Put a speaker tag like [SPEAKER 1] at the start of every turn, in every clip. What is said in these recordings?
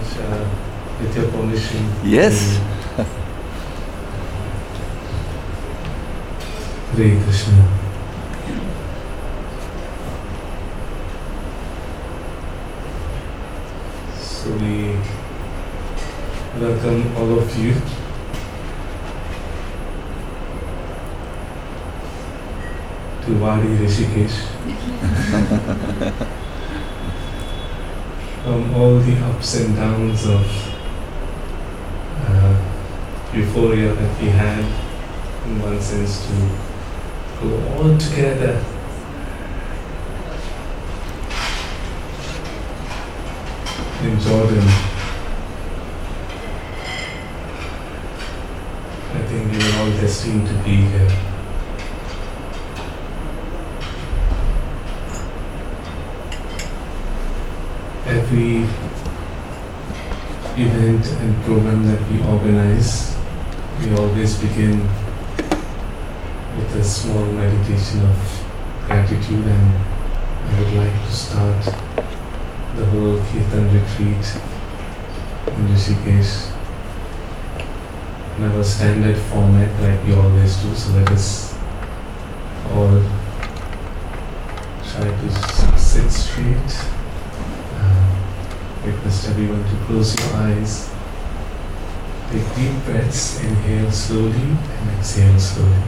[SPEAKER 1] Maharaj, with your permission.
[SPEAKER 2] Yes.
[SPEAKER 1] Hare Krishna. So we welcome all of you to Wadi Rishikesh. From all the ups and downs of euphoria that we had, in one sense, to go all together in Jordan. I think we were all destined to be here. Every event and program that we organize, we always begin with a small meditation of gratitude, and I would like to start the whole Kirtan retreat in Rishikesh in our standard format like we always do. So let us all try to sit straight. Request everyone to close your eyes. Take deep breaths, inhale slowly and exhale slowly.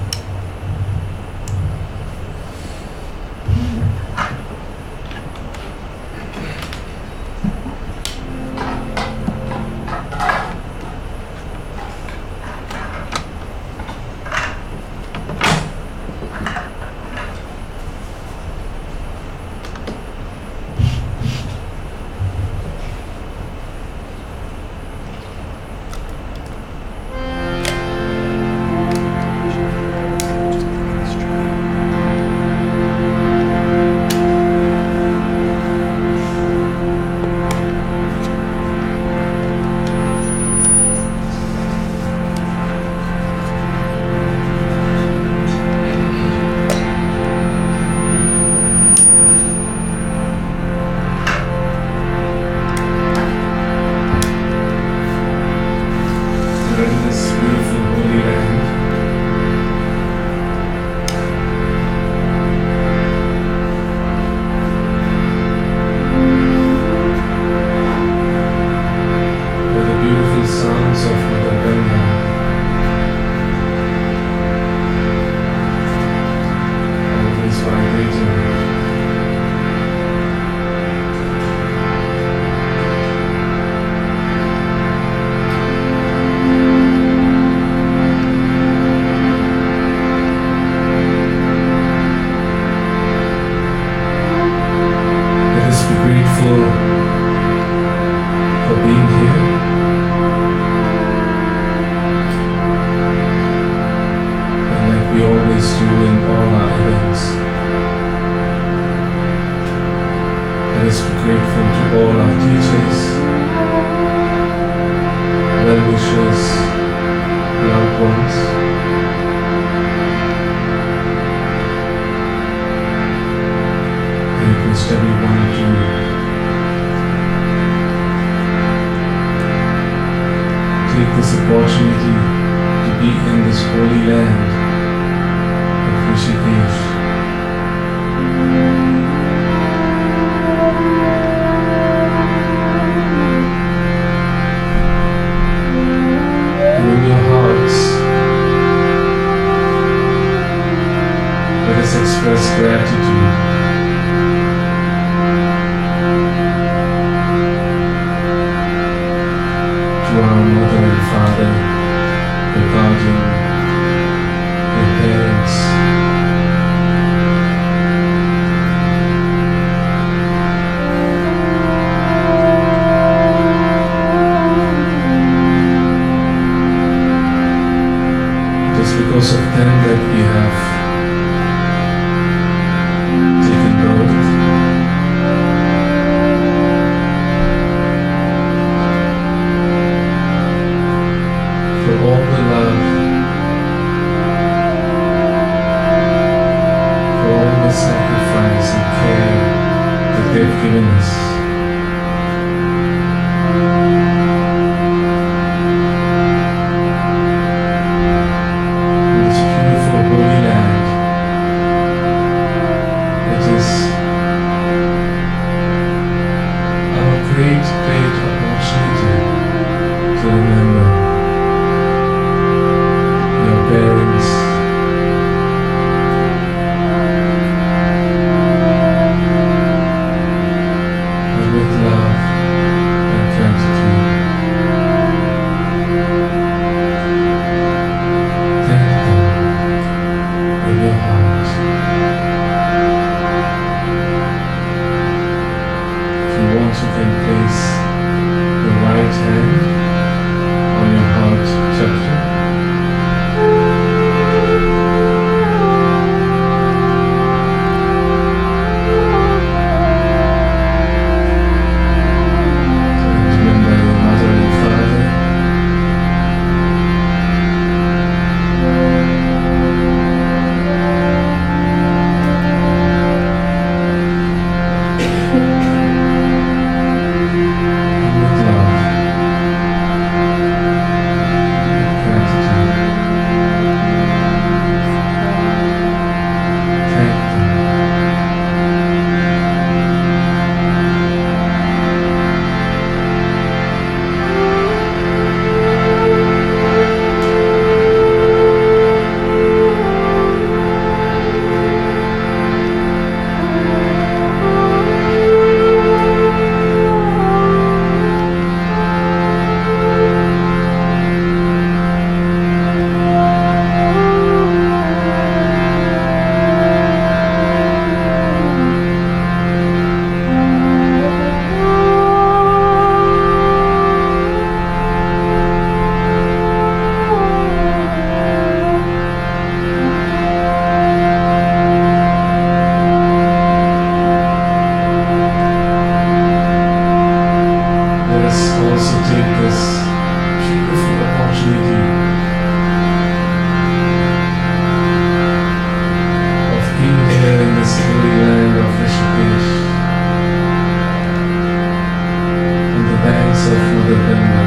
[SPEAKER 3] they've given us.
[SPEAKER 1] also take this beautiful opportunity of being here in this holy land of Rishikesh, on the banks of Mother Ganga.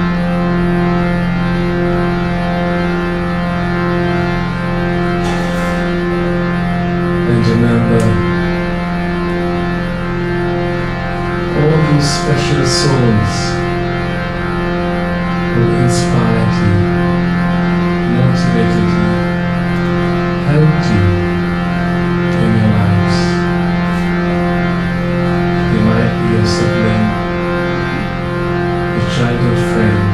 [SPEAKER 1] And remember all those special souls who inspired you, motivated you, helped you in your lives. They might be a sibling, a childhood friend,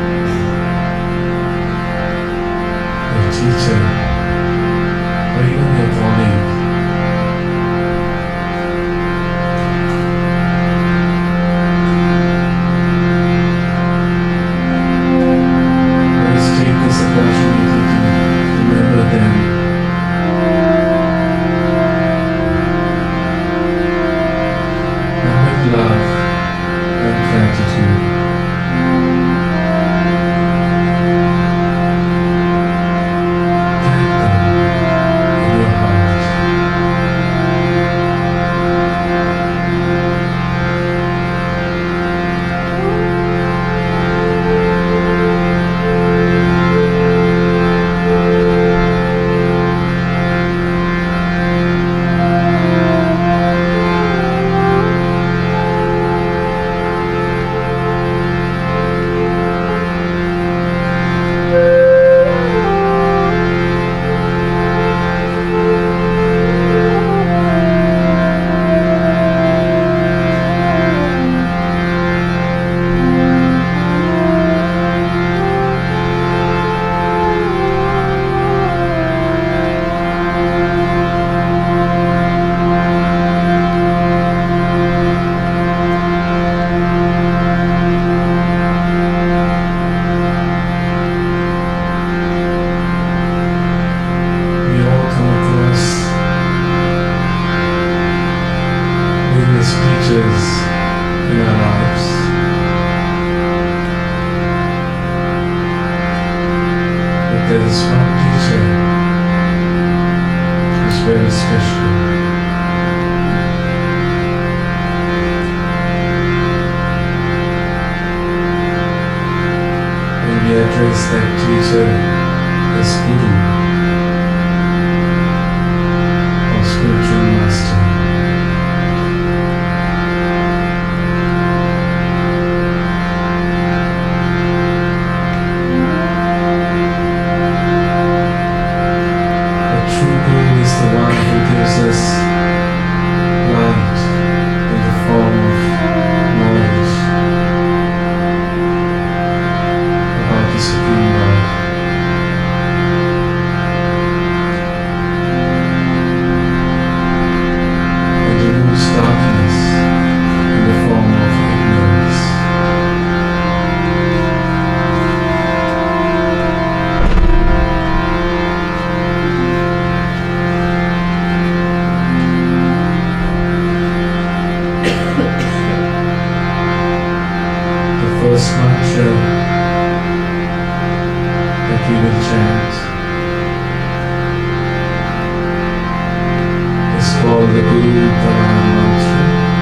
[SPEAKER 1] a teacher, or even your colleague. In our lives, but there is one teacher who is very special. And we address that teacher as Guru or spiritual master. First mantra that we will chant is called the Guru Pranam Mantra.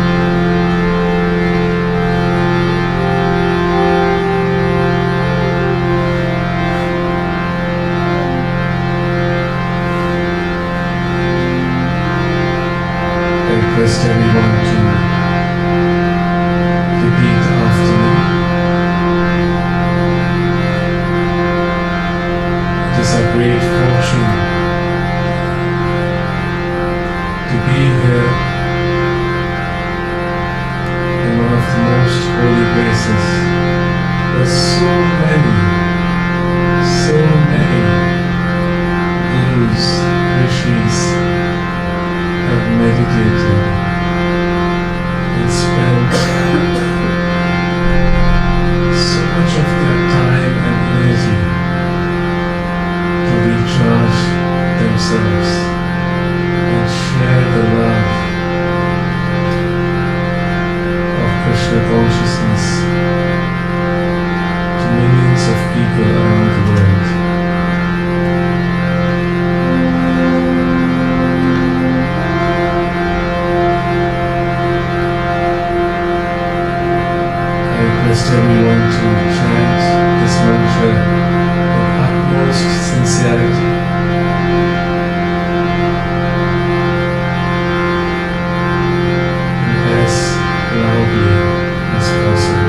[SPEAKER 1] I request everyone to repeat after me. It is a great fortune to be here in one of the most holy places where so many gurus, rishis have meditated and spent so much of their time and energy to recharge themselves and share the love of Krishna consciousness request everyone to chant this mantra with utmost sincerity and as loudly as possible.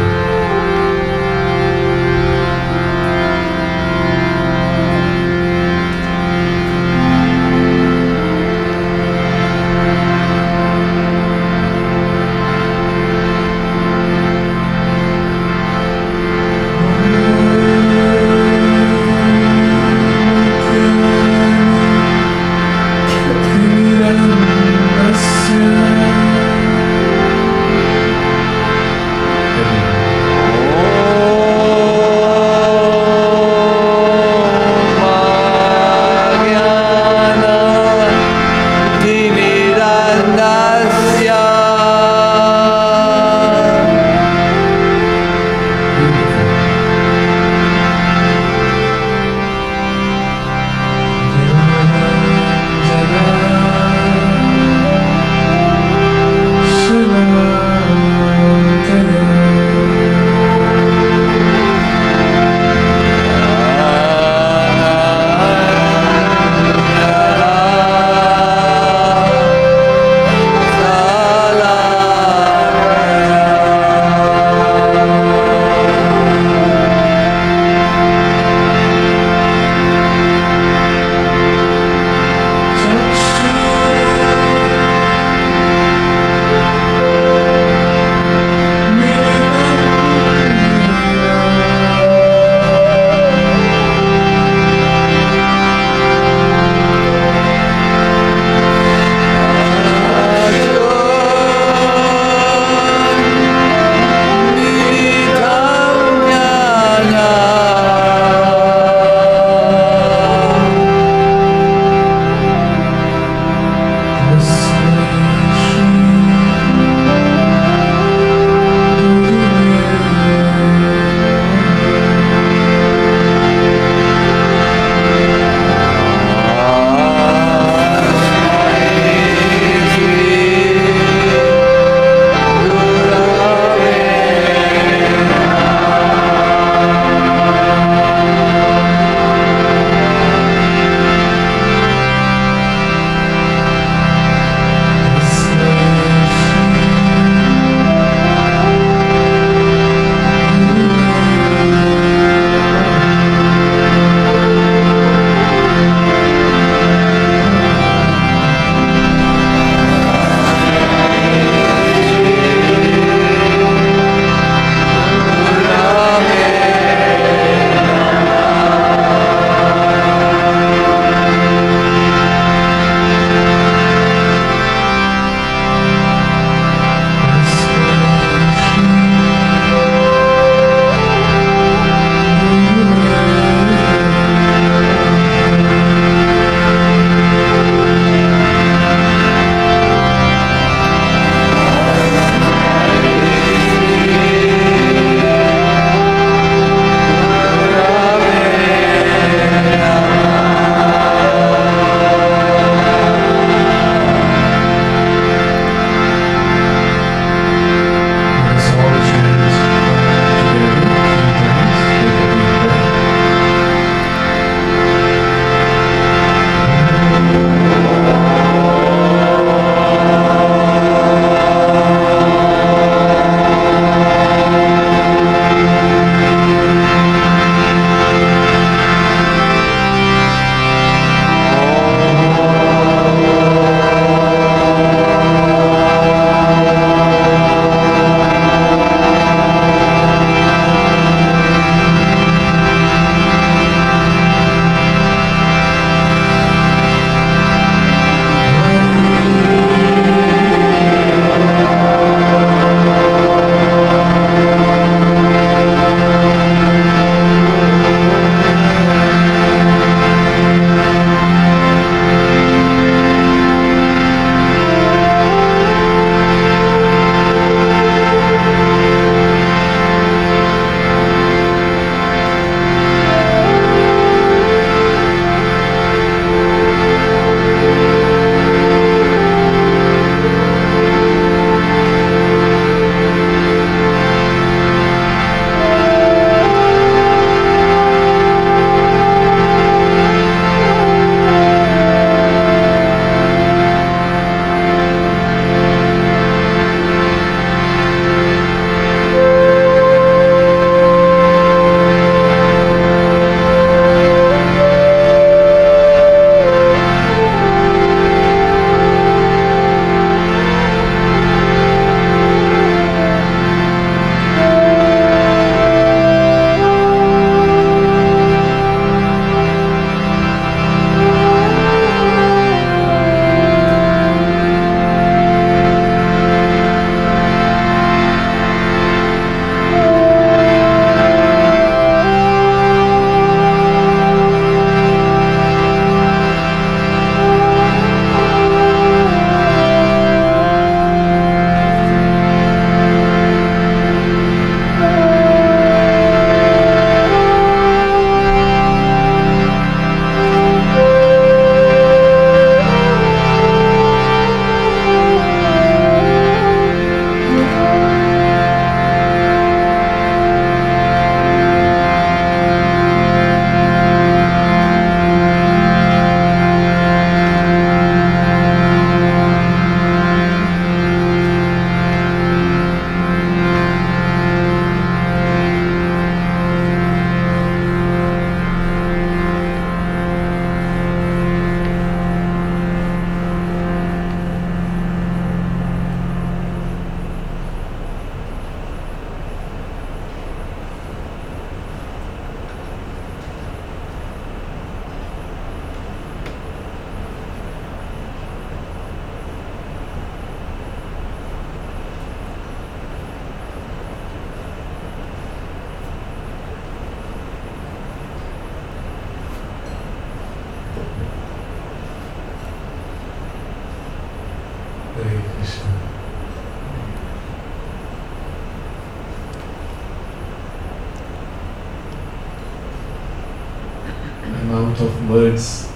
[SPEAKER 1] out of words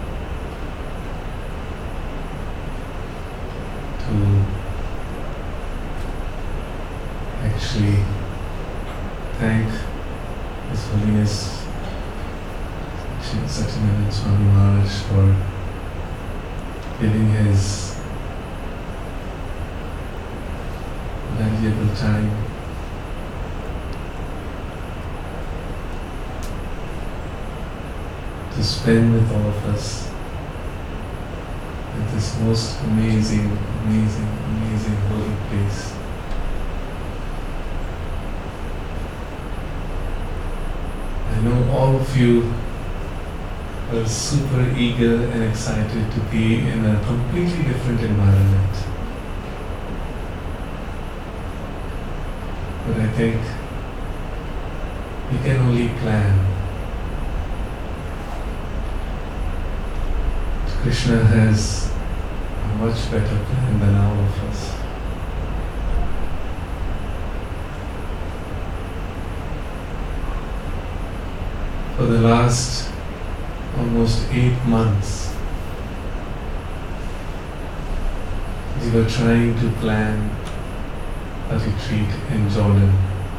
[SPEAKER 1] to actually thank His Holiness Shri Satyanarayana Swami Maharaj for giving his valuable time to spend with all of us at this most amazing holy place. I know all of you are super eager and excited to be in a completely different environment. But I think you can only plan. Krishna has a much better plan than all of us. For the last almost 8 months, we were trying to plan a retreat in Jordan.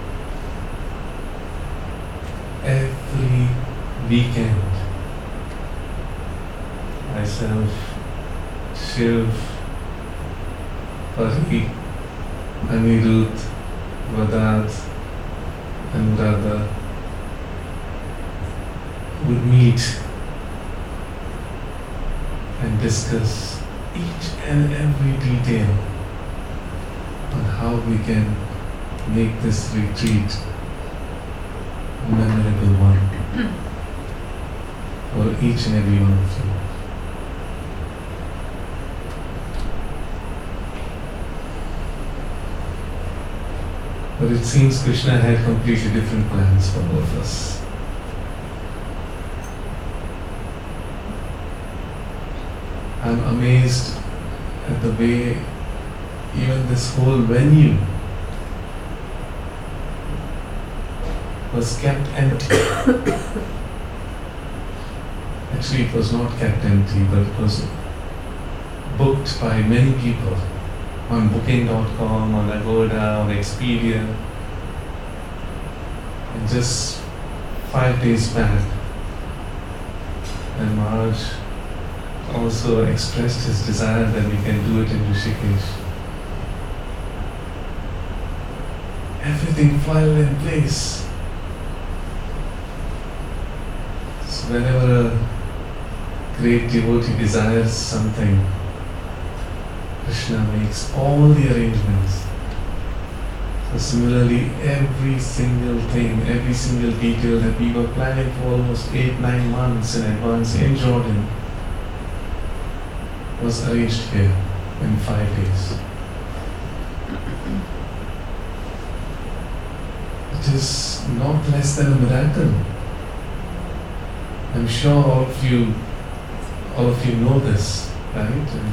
[SPEAKER 1] Every weekend, myself, Shiv, Pari, Anirudh, Vadad, Anuradha would meet and discuss each and every detail on how we can make this retreat a memorable one for each and every one of you. But it seems Krishna had completely different plans for all of us. I'm amazed at the way even this whole venue was kept empty. Actually, it was not kept empty, but it was booked by many people on Booking.com, on Agoda, on Expedia. And just 5 days back, and Maharaj also expressed his desire that we can do it in Rishikesh. Everything fell in place. So whenever a great devotee desires something, Krishna makes all the arrangements. So similarly, every single thing, every single detail that we were planning for almost 8-9 months in advance in Jordan was arranged here in 5 days. It is not less than a miracle. I'm sure all of you know this, right? And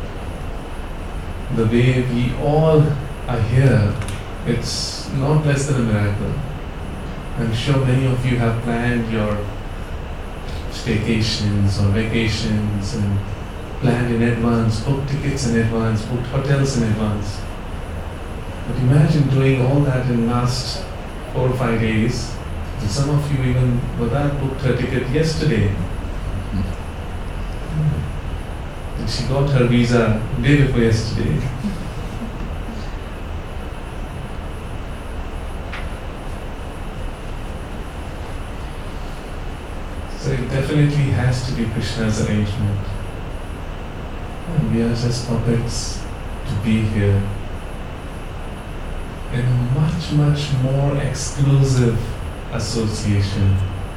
[SPEAKER 1] the way we all are here, it's not less than a miracle. I'm sure many of you have planned your staycations or vacations and planned in advance, booked tickets in advance, booked hotels in advance. But imagine doing all that in last 4 or 5 days. And some of you even booked her ticket yesterday. And she got her visa day before yesterday. So it definitely has to be Krishna's arrangement. And we are just puppets to be here in a much more exclusive association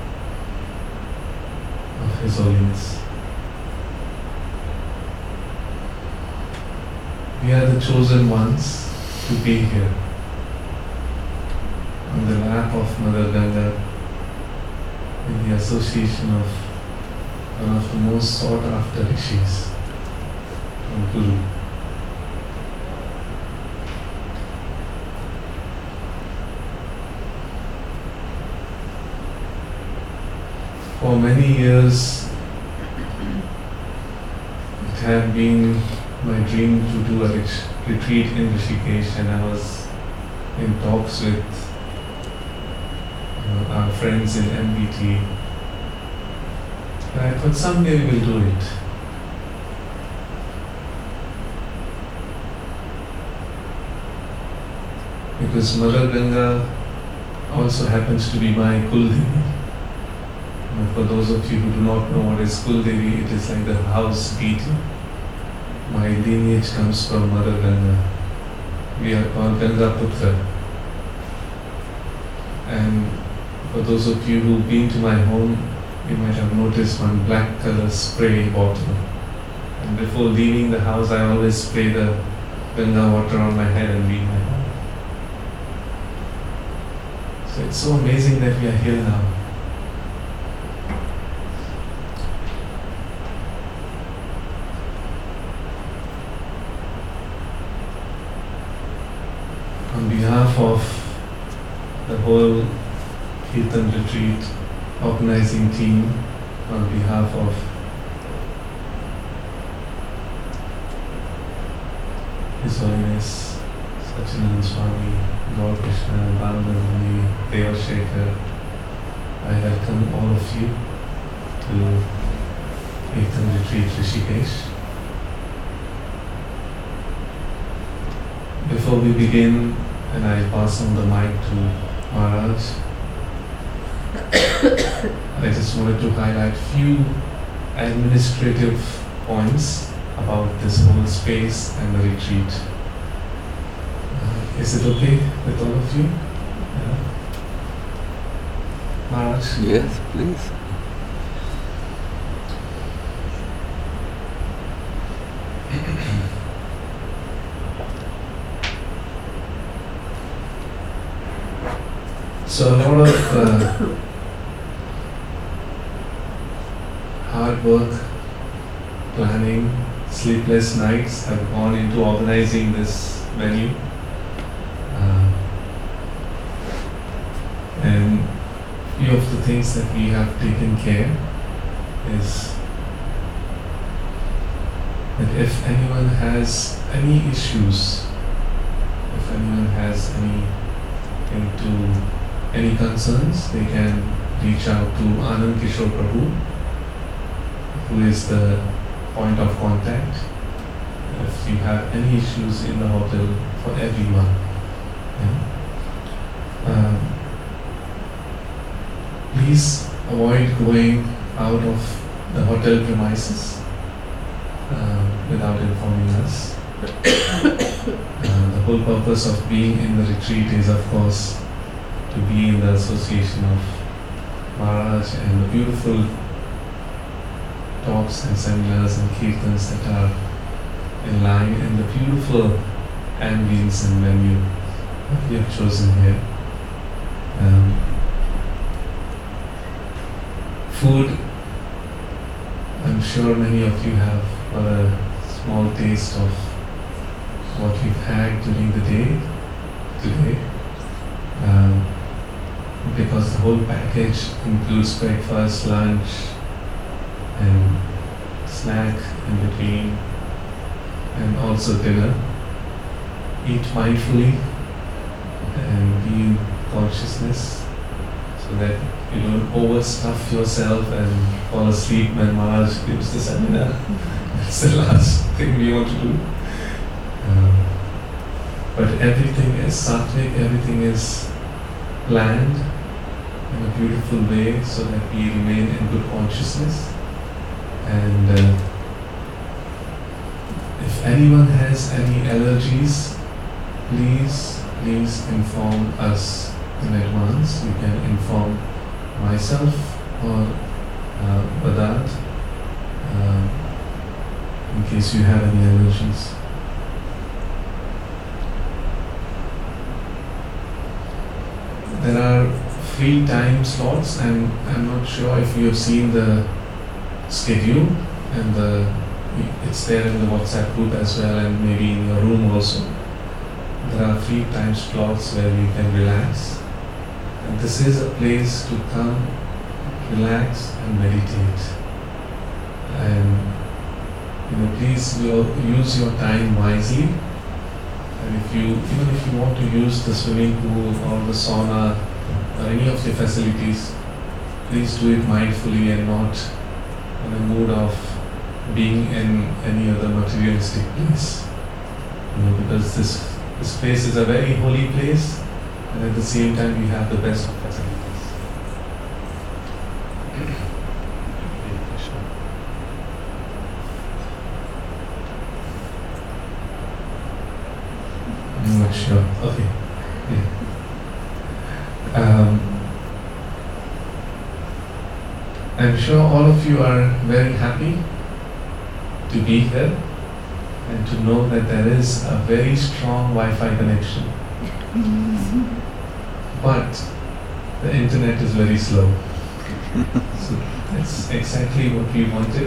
[SPEAKER 1] of His Holiness. We are the chosen ones to be here on the lap of Mother Ganga in the association of one of the most sought after rishis, Guru. For many years, it had been my dream to do a retreat in Rishikesh, and I was in talks with our friends in MBT. And I thought someday we will do it. Because Mother Ganga also happens to be my Kuldevi. For those of you who do not know what is Kuldevi, it is like the house deity. My lineage comes from Mother Ganga. We are called Ganga Putra. And for those of you who've been to my home, you might have noticed one black color spray bottle. And before leaving the house, I always spray the Ganga water on my head and leave my home. So it's so amazing that we are here now. On behalf of the whole Kirtan Retreat organizing team, on behalf of His Holiness Satchidananda Swami, Lord Krishna, Balanandani, Devashekhar, I welcome all of you to Kirtan Retreat Rishikesh. Before we begin, and I pass on the mic to Maharaj, I just wanted to highlight few administrative points about this whole space and the retreat. Is it okay with all of you? Yeah. Maharaj?
[SPEAKER 2] Yes, please.
[SPEAKER 1] So a lot of hard work, planning, sleepless nights have gone into organizing this venue. And few of the things that we have taken care is that if anyone has any issues, if anyone has any concerns, they can reach out to Anand Kishore Prabhu, who is the point of contact. If you have any issues in the hotel, for everyone. Yeah. Please avoid going out of the hotel premises without informing us. The whole purpose of being in the retreat is, of course, to be in the association of Maharaj and the beautiful talks and seminars and kirtans that are in line, and the beautiful ambience and venue that we have chosen here. Food, I'm sure many of you have got a small taste of what we've had during the day today. Because the whole package includes breakfast, lunch, and snack in between, and also dinner. Eat mindfully and be in consciousness so that you don't overstuff yourself and fall asleep when Maharaj gives the seminar. That's the last thing we want to do. But everything is sattvic, everything is planned in a beautiful way so that we remain in good consciousness. And if anyone has any allergies, please inform us in advance. You can inform myself or Vedant in case you have any allergies. There are free time slots, and I'm not sure if you have seen the schedule, and it's there in the WhatsApp group as well, and maybe in your room also. There are free time slots where you can relax, and this is a place to come, relax and meditate. And please use your time wisely. And even if you want to use the swimming pool or the sauna or any of the facilities, please do it mindfully and not in a mood of being in any other materialistic place. Because this place is a very holy place, and at the same time we have the best of facilities. I'm not sure. Okay. Yeah. I'm sure all of you are very happy to be here and to know that there is a very strong Wi-Fi connection. But the internet is very slow. So that's exactly what we wanted,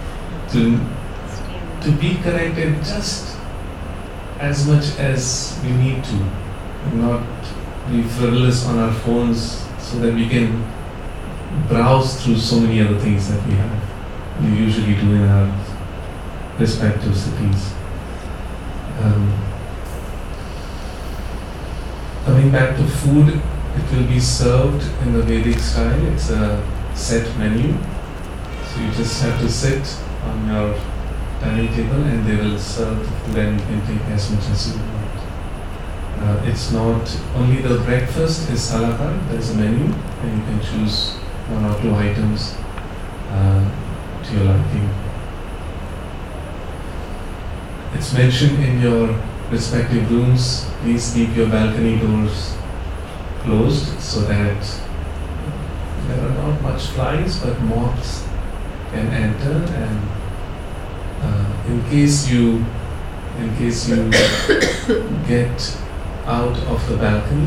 [SPEAKER 1] to be connected just as much as we need to, and not be frivolous on our phones so that we can browse through so many other things that we usually do in our respective cities. Coming back to food, it will be served in the Vedic style. It's a set menu. So you just have to sit on your dining table and they will serve the food and you can take as much as you want. It's not only the breakfast is a la carte, there is a menu and you can choose 1 or 2 items to your liking. It's mentioned in your respective rooms, please keep your balcony doors closed so that there are not much flies but moths can enter, and in case you get out of the balcony,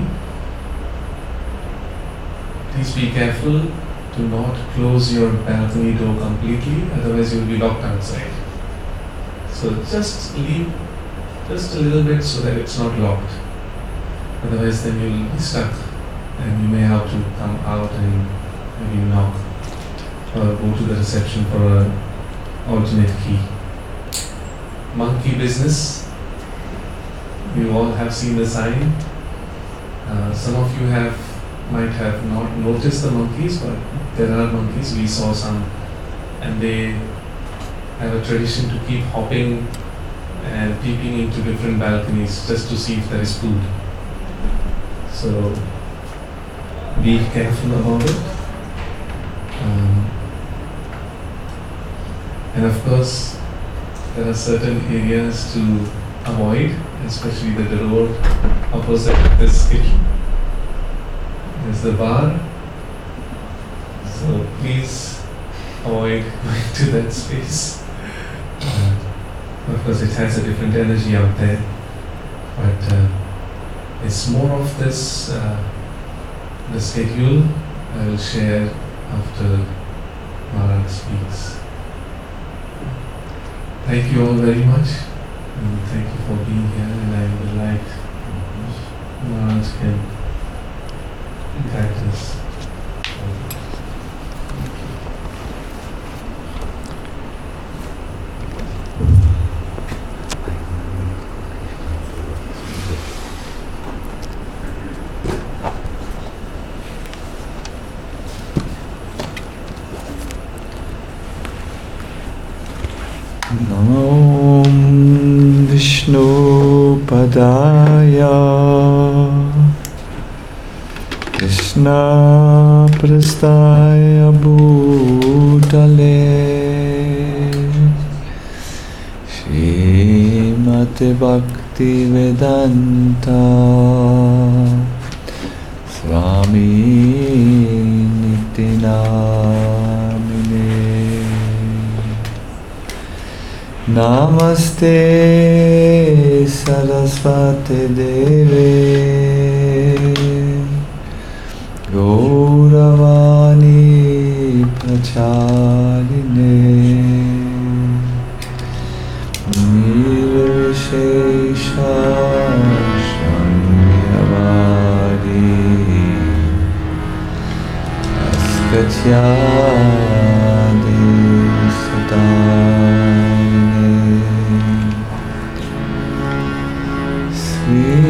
[SPEAKER 1] please be careful to not close your balcony door completely, otherwise you will be locked outside. So just leave just a little bit so that it's not locked. Otherwise then you will be stuck and you may have to come out and maybe knock or go to the reception for an alternate key. Monkey business. You all have seen the sign. Some of you might have not noticed the monkeys, but there are monkeys. We saw some, and they have a tradition to keep hopping and peeping into different balconies just to see if there is food. So be careful about it. And of course, there are certain areas to avoid, especially the road opposite this kitchen. There's the bar. So please avoid going to that space. Of course, it has a different energy out there, but it's more of this, the schedule I will share after Maharaj speaks. Thank you all very much, and thank you for being here, and I would like Maharaj can guide us.
[SPEAKER 2] Om Vishnu Padaya Krishna Prastaya Bhutale Srimate Bhakti Vedanta Swami Nityanamine Namaste Saraswati Deve Gauravani Pracharine Nirvishesha Shamyavadi Pratyade Sadane Sri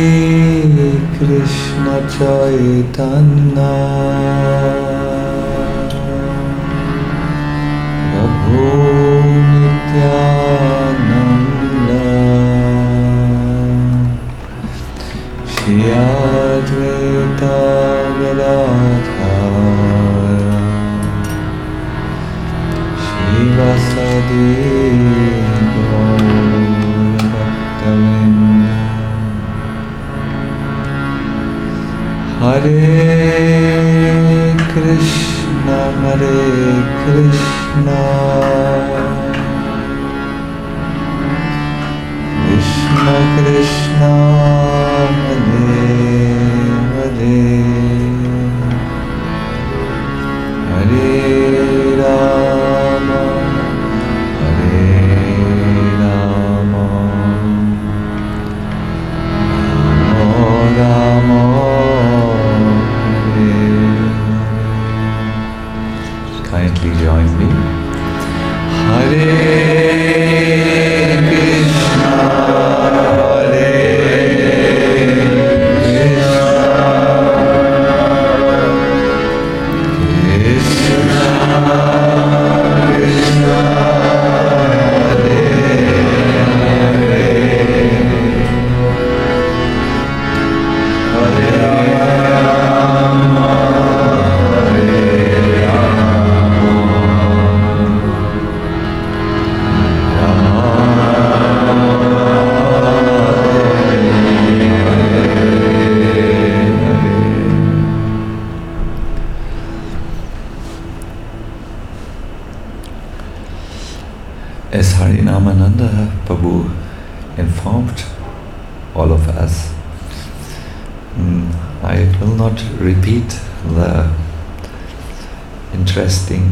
[SPEAKER 2] Krishna Chaitanya Prabhu Nityananda Shri Advaita Gadadhara Shivasadi Gaurabhaktavinda Hare Krishna Krishna Krishna Hare Hare Hare Rama Hare Rama Rama Hare Hare. Kindly join me. Hare Krishna As Harinamananda Prabhu informed all of us, I will not repeat the interesting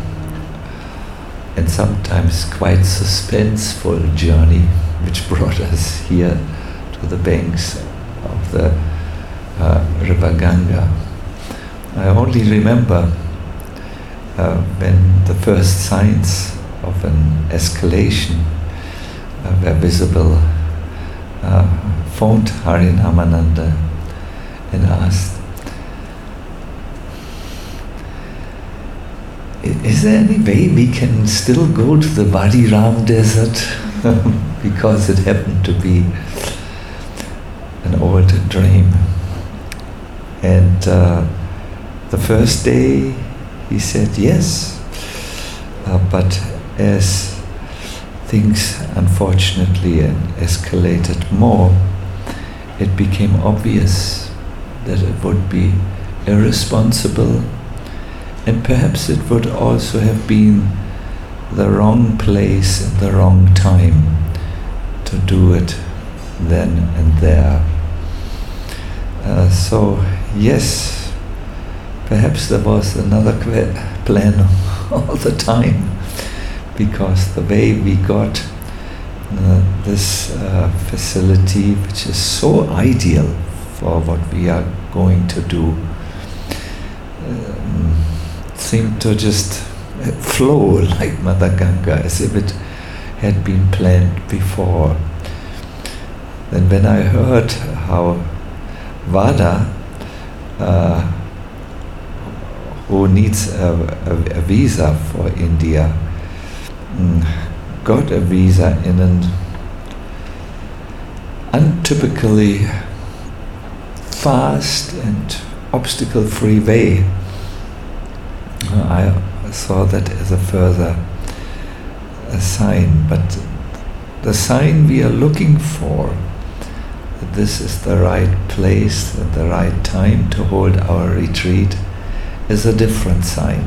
[SPEAKER 2] and sometimes quite suspenseful journey which brought us here to the banks of the river Ganga. I only remember when the first signs of an escalation were visible, phoned Harinamananda and asked, is there any way we can still go to the Variram desert? Because it happened to be an old dream. And the first day he said yes, but as things unfortunately escalated more, it became obvious that it would be irresponsible, and perhaps it would also have been the wrong place and the wrong time to do it then and there. So yes, perhaps there was another plan all the time, because the way we got this facility, which is so ideal for what we are going to do, seemed to just flow like Mother Ganga, as if it had been planned before. Then when I heard how Vada, who needs a visa for India, got a visa in an untypically fast and obstacle-free way, I saw that as a further sign. But the sign we are looking for, that this is the right place and the right time to hold our retreat, is a different sign.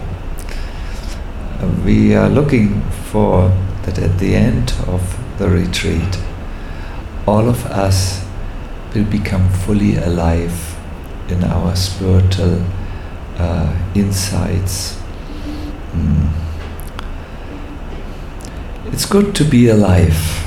[SPEAKER 2] We are looking for that at the end of the retreat, all of us will become fully alive in our spiritual insights. It's good to be alive.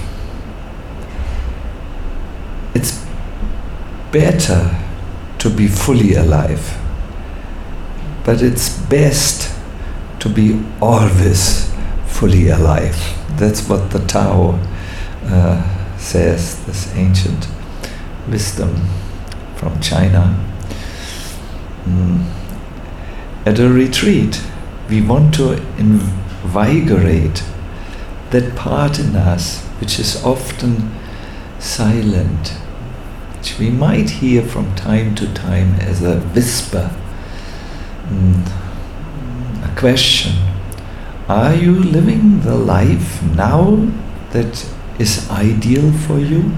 [SPEAKER 2] It's better to be fully alive, but it's best to be always fully alive. That's what the Tao says, this ancient wisdom from China. At a retreat, we want to invigorate that part in us which is often silent, which we might hear from time to time as a whisper, a question. Are you living the life now that is ideal for you?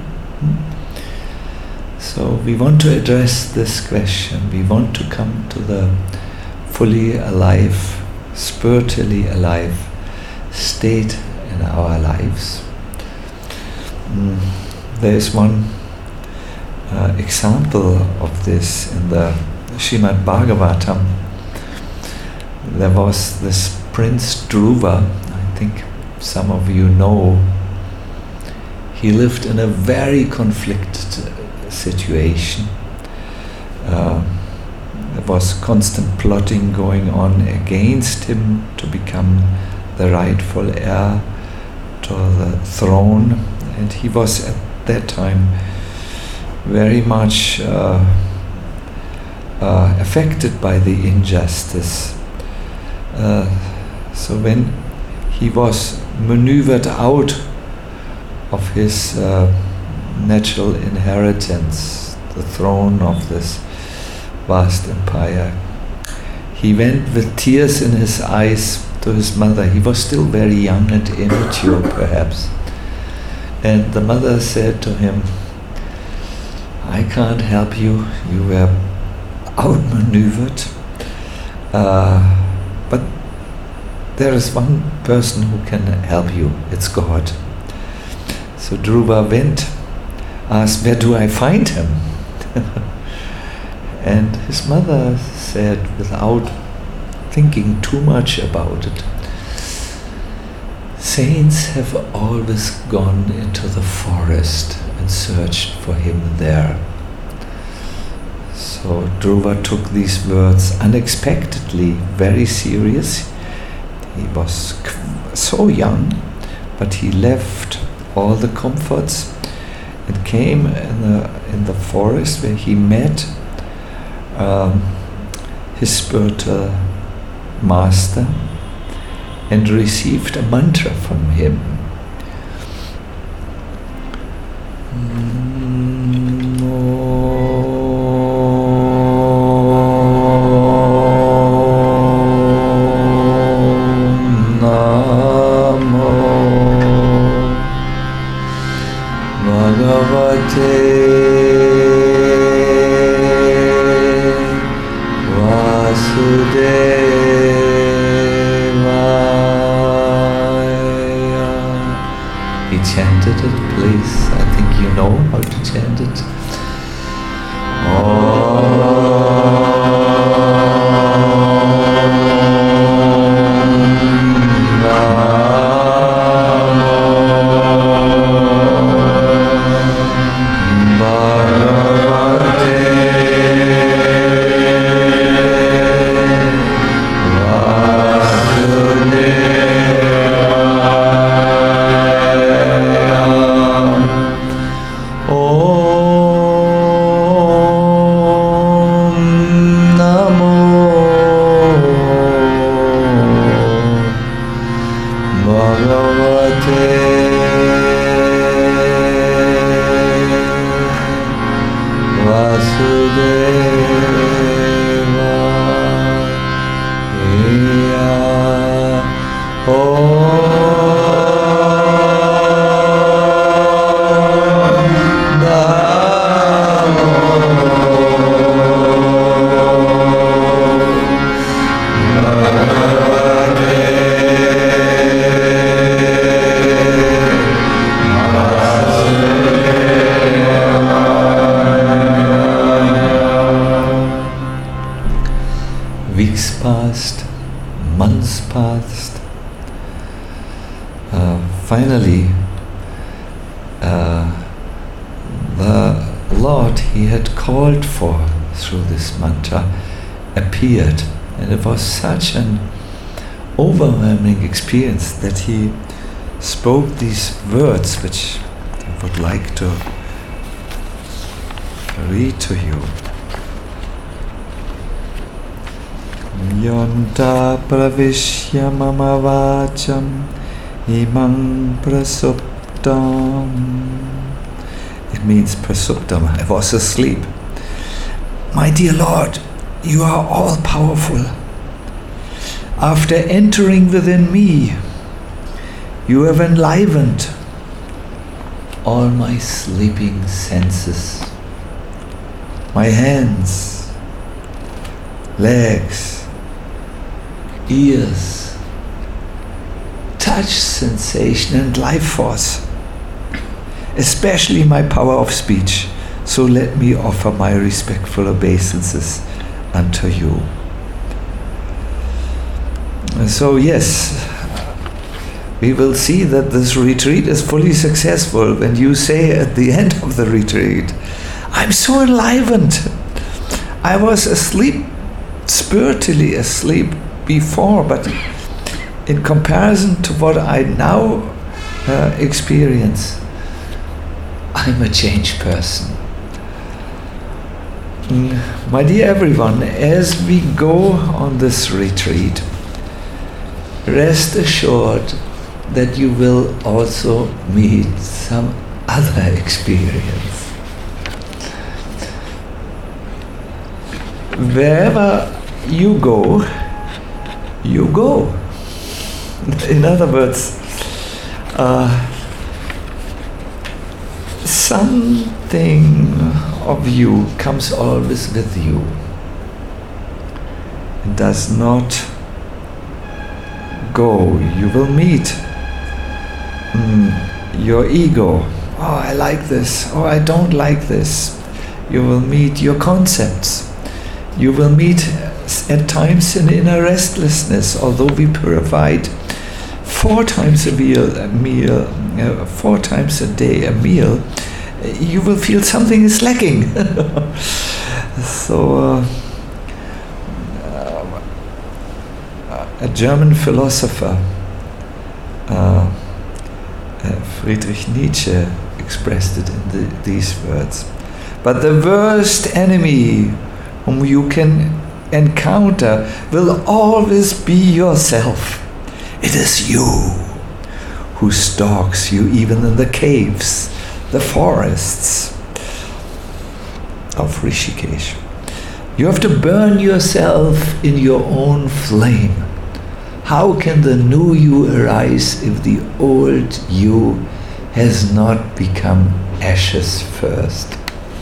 [SPEAKER 2] So we want to address this question. We want to come to the fully alive, spiritually alive state in our lives. There is one example of this in the Srimad Bhagavatam. There was this Prince Dhruva, I think some of you know. He lived in a very conflicted situation. There was constant plotting going on against him to become the rightful heir to the throne, and he was at that time very much affected by the injustice. So when he was maneuvered out of his natural inheritance, the throne of this vast empire, he went with tears in his eyes to his mother. He was still very young and immature, perhaps. And the mother said to him, I can't help you. You were outmaneuvered. But there is one person who can help you. It's God. So Dhruva went, asked, where do I find him? And his mother said, without thinking too much about it, saints have always gone into the forest and searched for him there. So Dhruva took these words unexpectedly very serious. He was so young, but he left all the comforts and came in the forest where he met his spiritual master and received a mantra from him. Chanted it, please. I think you know how to chant it. Weeks passed, months passed. Finally, the Lord he had called for through this mantra appeared And it was such an overwhelming experience that he spoke these words, which I would like to read to you. Yanta pravishya mama vacham imang prasuptam. It means prasuptam. I was asleep. My dear Lord, you are all powerful. After entering within me, you have enlivened all my sleeping senses. My hands, legs, ears, touch sensation and life force, especially my power of speech. So let me offer my respectful obeisances unto you. So yes, we will see that this retreat is fully successful when you say at the end of the retreat, I'm so enlivened. I was asleep, spiritually asleep before, but in comparison to what I now experience, I'm a changed person. My dear everyone, as we go on this retreat, rest assured that you will also meet some other experience. Wherever you go, you go. In other words, something of you comes always with you and does not go. You will meet your ego. Oh, I like this. Oh, I don't like this. You will meet your concepts. You will meet at times an inner restlessness. Although we provide 4 times a meal, 4 times a day a meal, you will feel something is lacking. So a German philosopher, Friedrich Nietzsche, expressed it in these words. But the worst enemy whom you can encounter will always be yourself. It is you who stalks you even in the caves, the forests of Rishikesh. You have to burn yourself in your own flame. How can the new you arise if the old you has not become ashes first?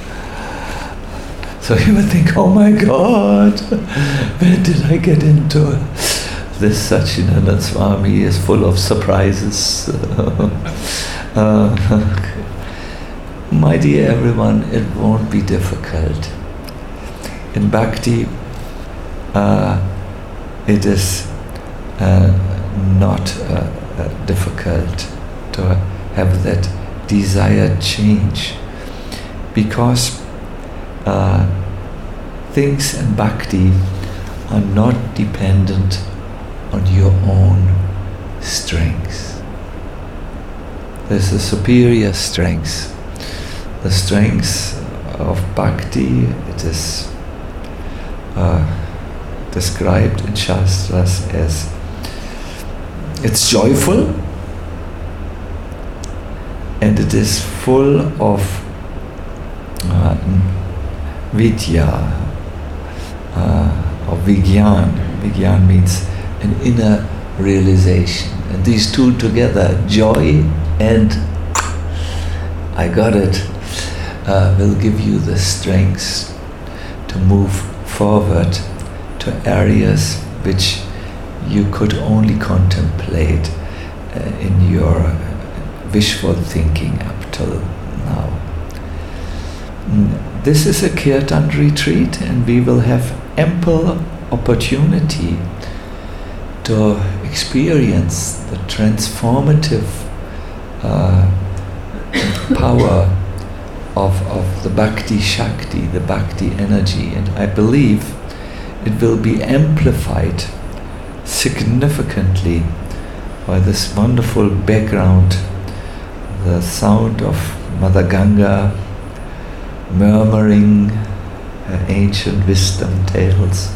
[SPEAKER 2] So you would think, oh my God, where did I get into? This Satchidananda Swami is full of surprises. My dear everyone, it won't be difficult. In Bhakti, it is not difficult to have that desired change, because things in Bhakti are not dependent on your own strength. There's a superior strength. The strength of Bhakti, it is described in Shastras as it's joyful and it is full of vidya or vigyan. Vigyan means an inner realization. And these two together, joy and I got it, will give you the strength to move forward to areas which you could only contemplate in your wishful thinking up till now. This is a Kirtan retreat, and we will have ample opportunity to experience the transformative power of the Bhakti Shakti, the Bhakti energy. And I believe it will be amplified significantly by this wonderful background, the sound of Mother Ganga murmuring her ancient wisdom tales.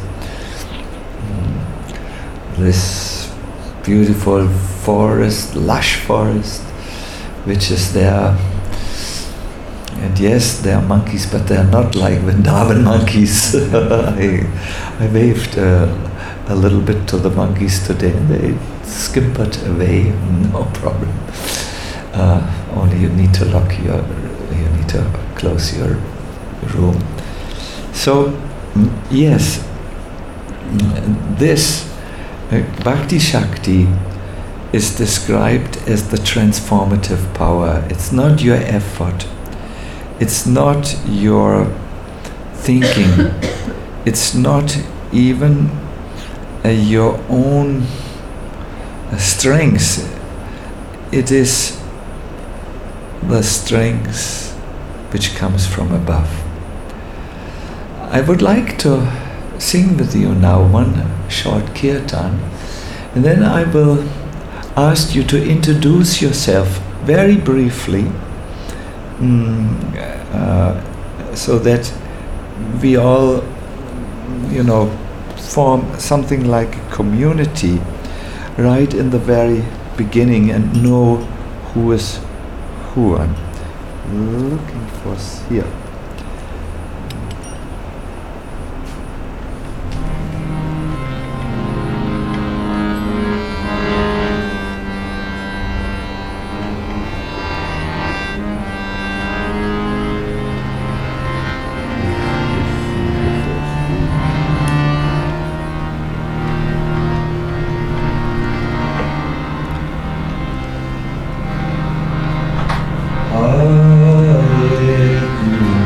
[SPEAKER 2] This beautiful forest, lush forest, which is there. And yes, they are monkeys, but they are not like Vrindavan monkeys. I waved a little bit to the monkeys today, and they scampered away, no problem. Only you need to close your room. So, yes, this Bhakti Shakti is described as the transformative power. It's not your effort. It's not your thinking. It's not even your own strength. It is the strength which comes from above. I would like to sing with you now one short kirtan, and then I will ask you to introduce yourself very briefly, so that we all, form something like a community right in the very beginning and know who is who. I'm looking for here. Hare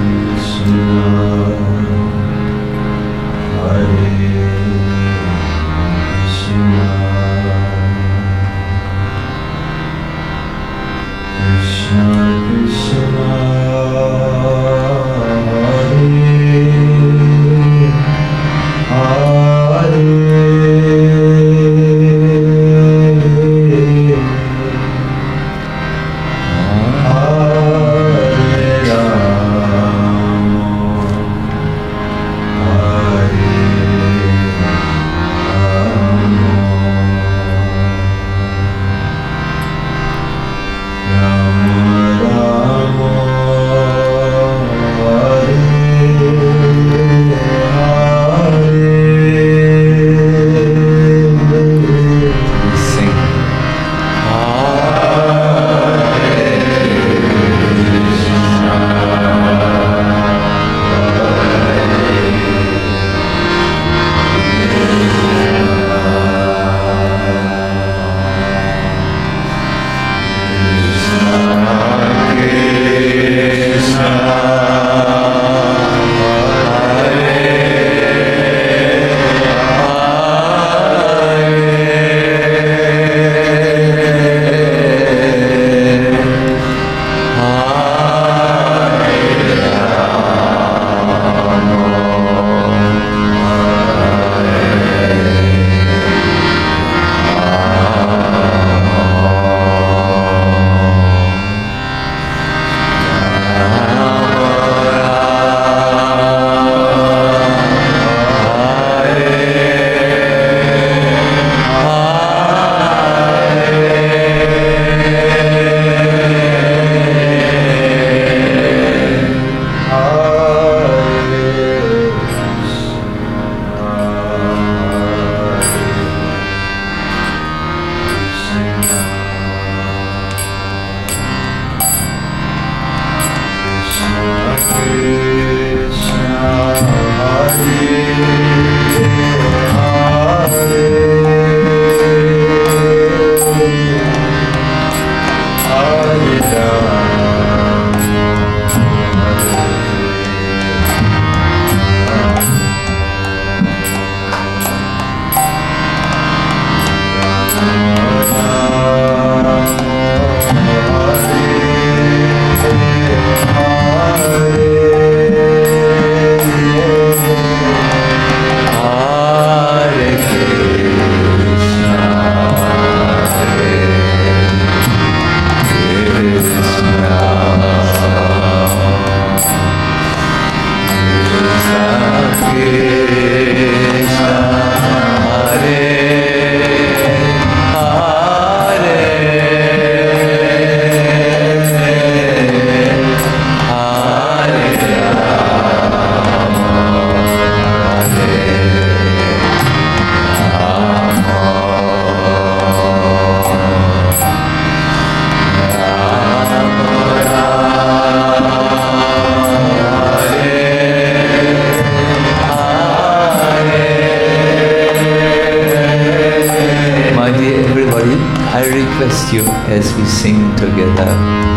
[SPEAKER 2] request you as we sing together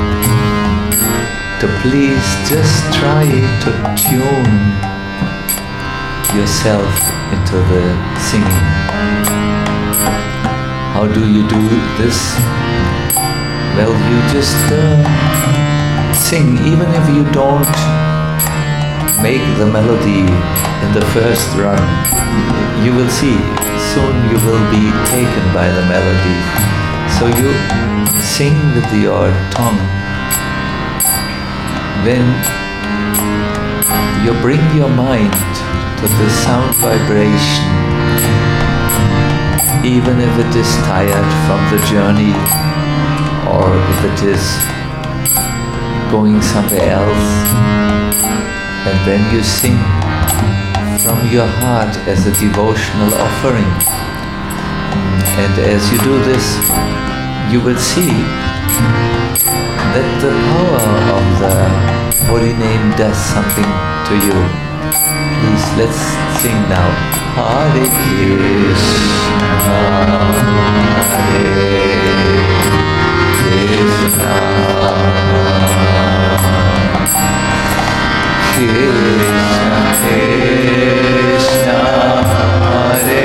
[SPEAKER 2] to please just try to tune yourself into the singing. How do you do this? Well, you just sing, even if you don't make the melody in the first run. You will see, soon you will be taken by the melody. So you sing with your tongue. Then you bring your mind to the sound vibration, even if it is tired from the journey, or if it is going somewhere else. And then you sing from your heart as a devotional offering. And as you do this, you will see that the power of the holy name does something to you. Please, let's sing now. Hare Krishna, Hare Krishna, Krishna Krishna, Hare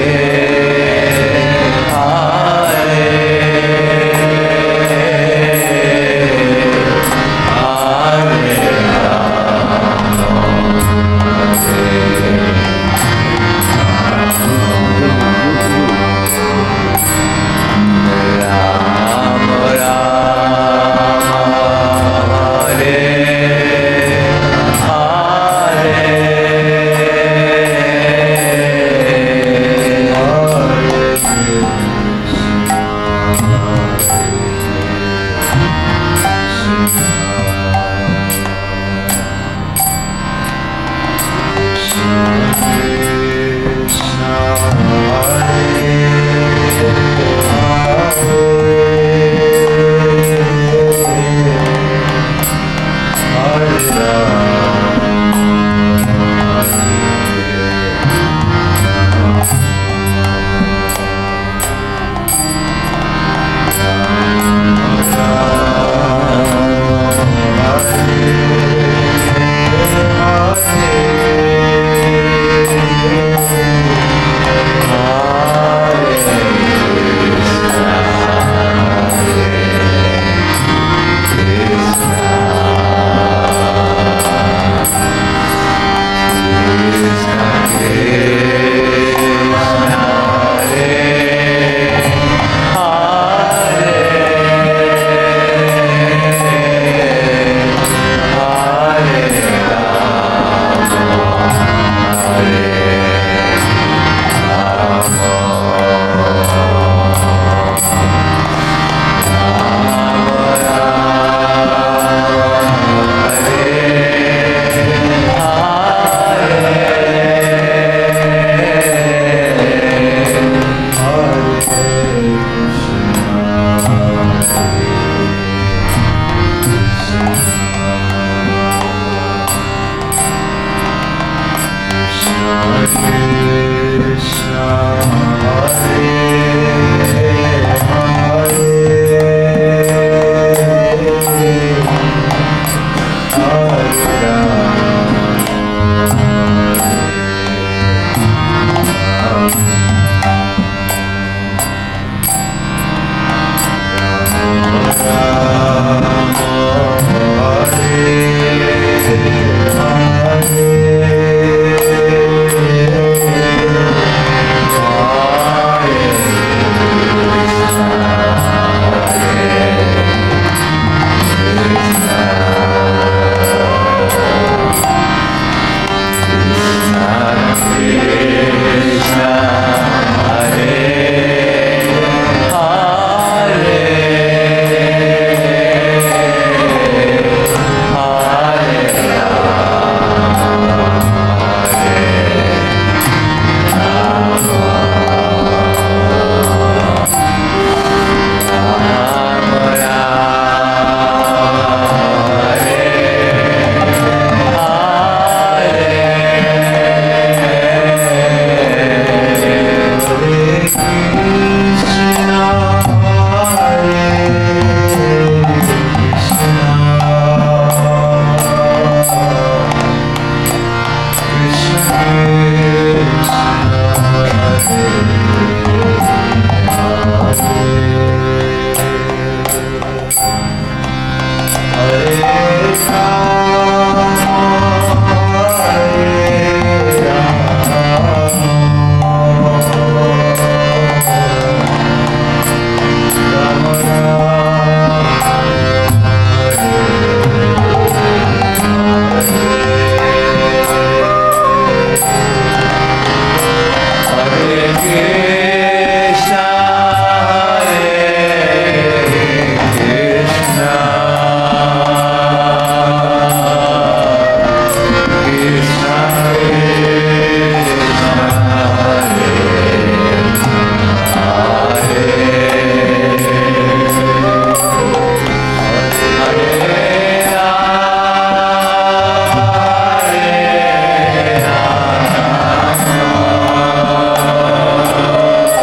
[SPEAKER 2] Hare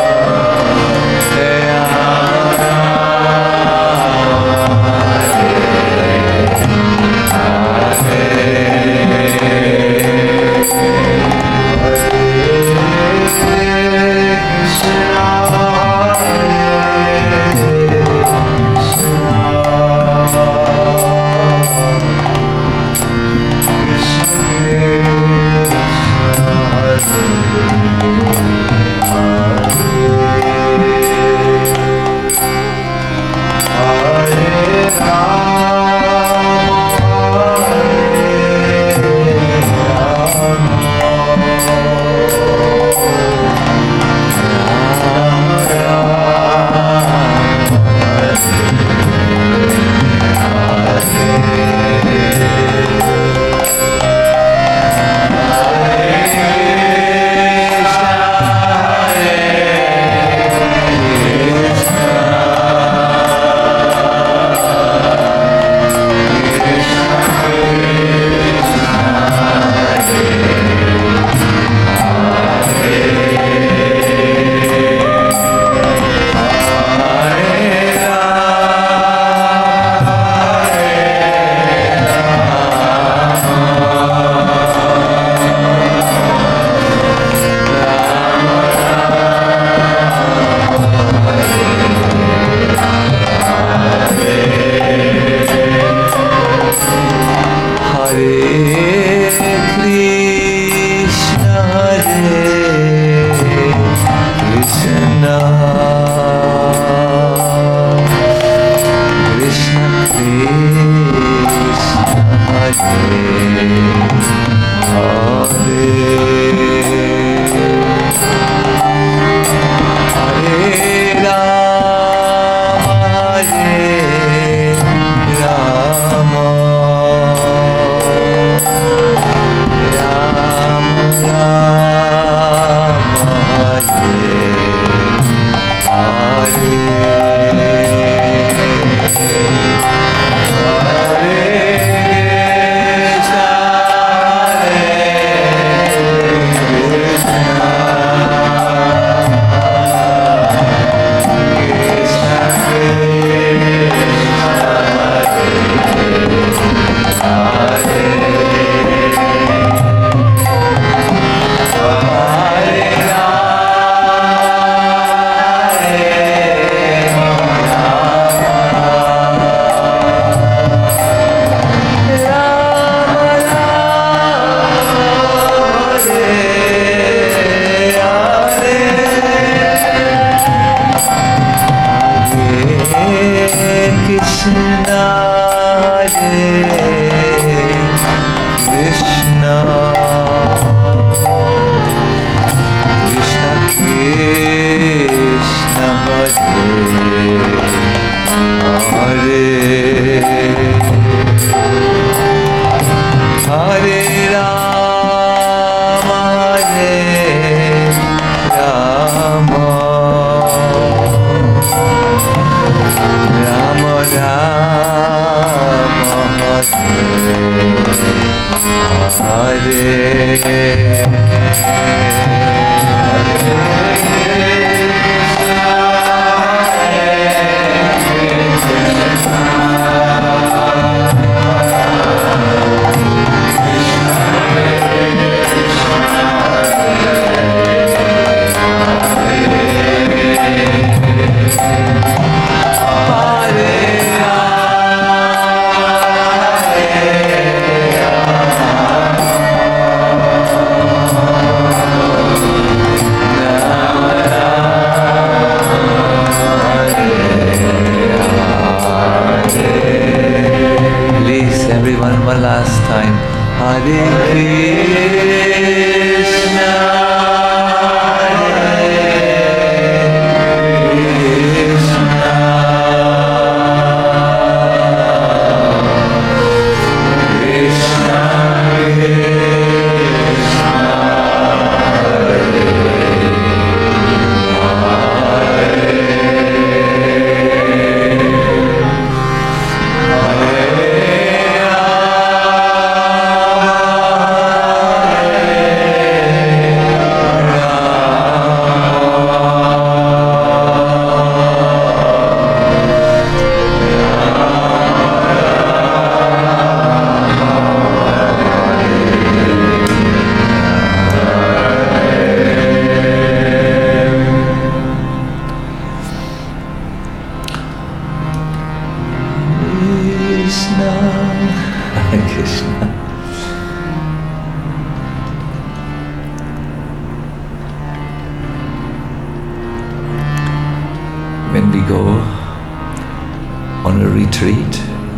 [SPEAKER 2] when we go on a retreat,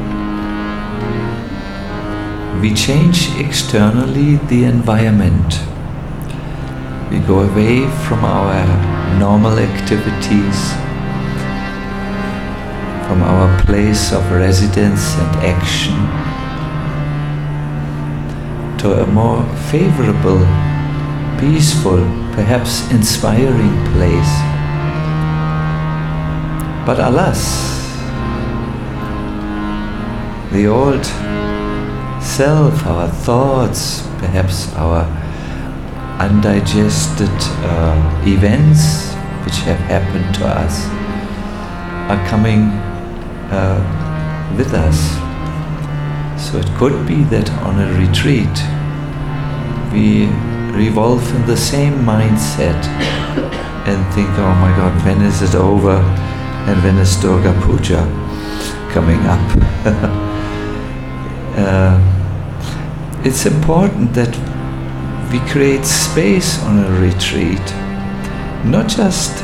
[SPEAKER 2] we change externally the environment. We go away from our normal activities, from our place of residence and action, to a more favorable, peaceful, perhaps inspiring place. But alas, the old self, our thoughts, perhaps our undigested events which have happened to us are coming with us. So it could be that on a retreat we revolve in the same mindset and think, oh my God, when is it over and when is Durga Puja coming up? It's important that we create space on a retreat, not just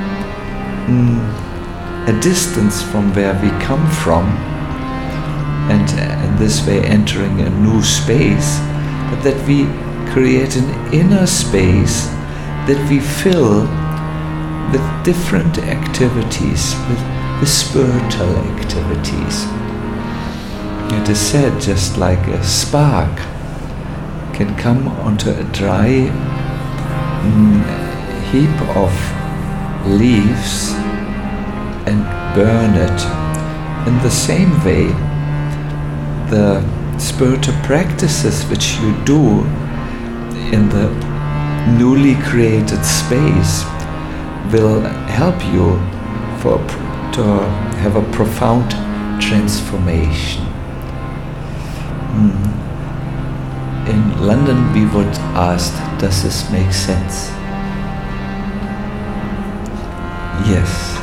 [SPEAKER 2] a distance from where we come from, and in this way entering a new space, but that we create an inner space that we fill with different activities, with spiritual activities. It is said, just like a spark can come onto a dry heap of leaves and burn it. In the same way, the spiritual practices which you do in the newly created space will help you to have a profound transformation. In London we would ask, does this make sense? Yes,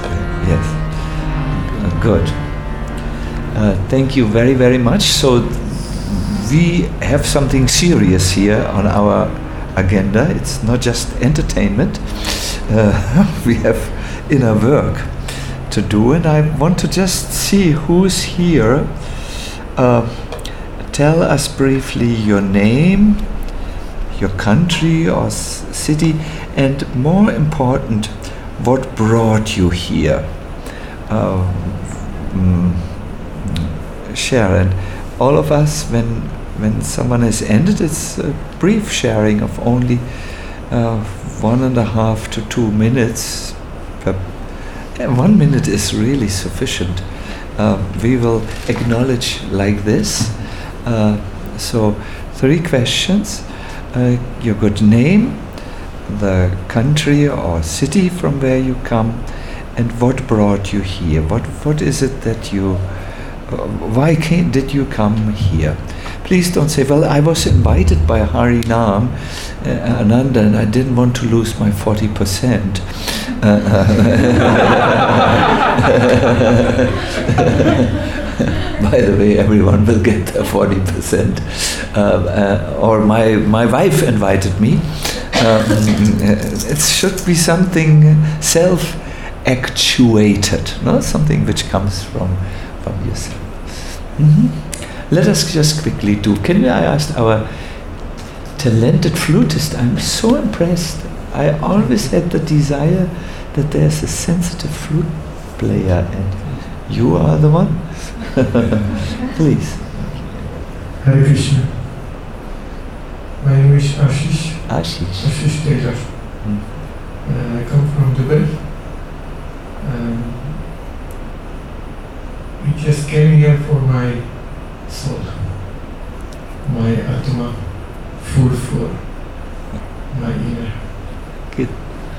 [SPEAKER 2] good. Thank you very, very much. So we have something serious here on our agenda. It's not just entertainment. We have inner work to do, and I want to just see who's here. Tell us briefly your name, your country or city, and more important, what brought you here. Share. And all of us, when someone has ended, it's a brief sharing of only 1.5 to 2 minutes. 1 minute is really sufficient. We will acknowledge like this. So 3 questions. Your good name, the country or city from where you come, and what brought you here. What is it that you, why did you come here? Please don't say, well, I was invited by Hari Nam Ananda and I didn't want to lose my 40%. By the way, everyone will get their 40%. Or my wife invited me. It should be something self-actuated, no? Something which comes from yourself. Let us just quickly do. Can I ask our talented flutist? I'm so impressed. I always had the desire that there's a sensitive flute player, and you are the one. Please.
[SPEAKER 3] Hare Krishna. My name is Ashish.
[SPEAKER 2] Ashish
[SPEAKER 3] Taylor. I come from Dubai. We just came here for my soul, my Atma, food for my inner.
[SPEAKER 2] Good.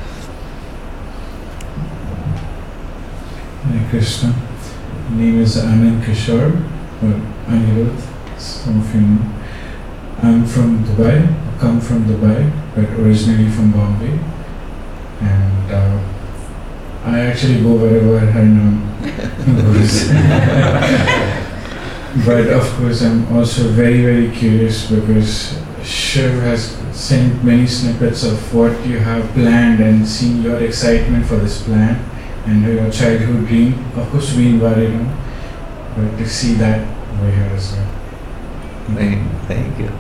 [SPEAKER 4] Hare Krishna. My name is Anand Kishore, or Anirudh, some of you know. I'm from Dubai, I come from Dubai, but originally from Bombay. And I actually go wherever Harinam goes. But of course I'm also very, very curious because Shiv has sent many snippets of what you have planned and seen your excitement for this plan. and your childhood dream, of course, to be in Bariram, but to see that over here as well.
[SPEAKER 2] Thank you.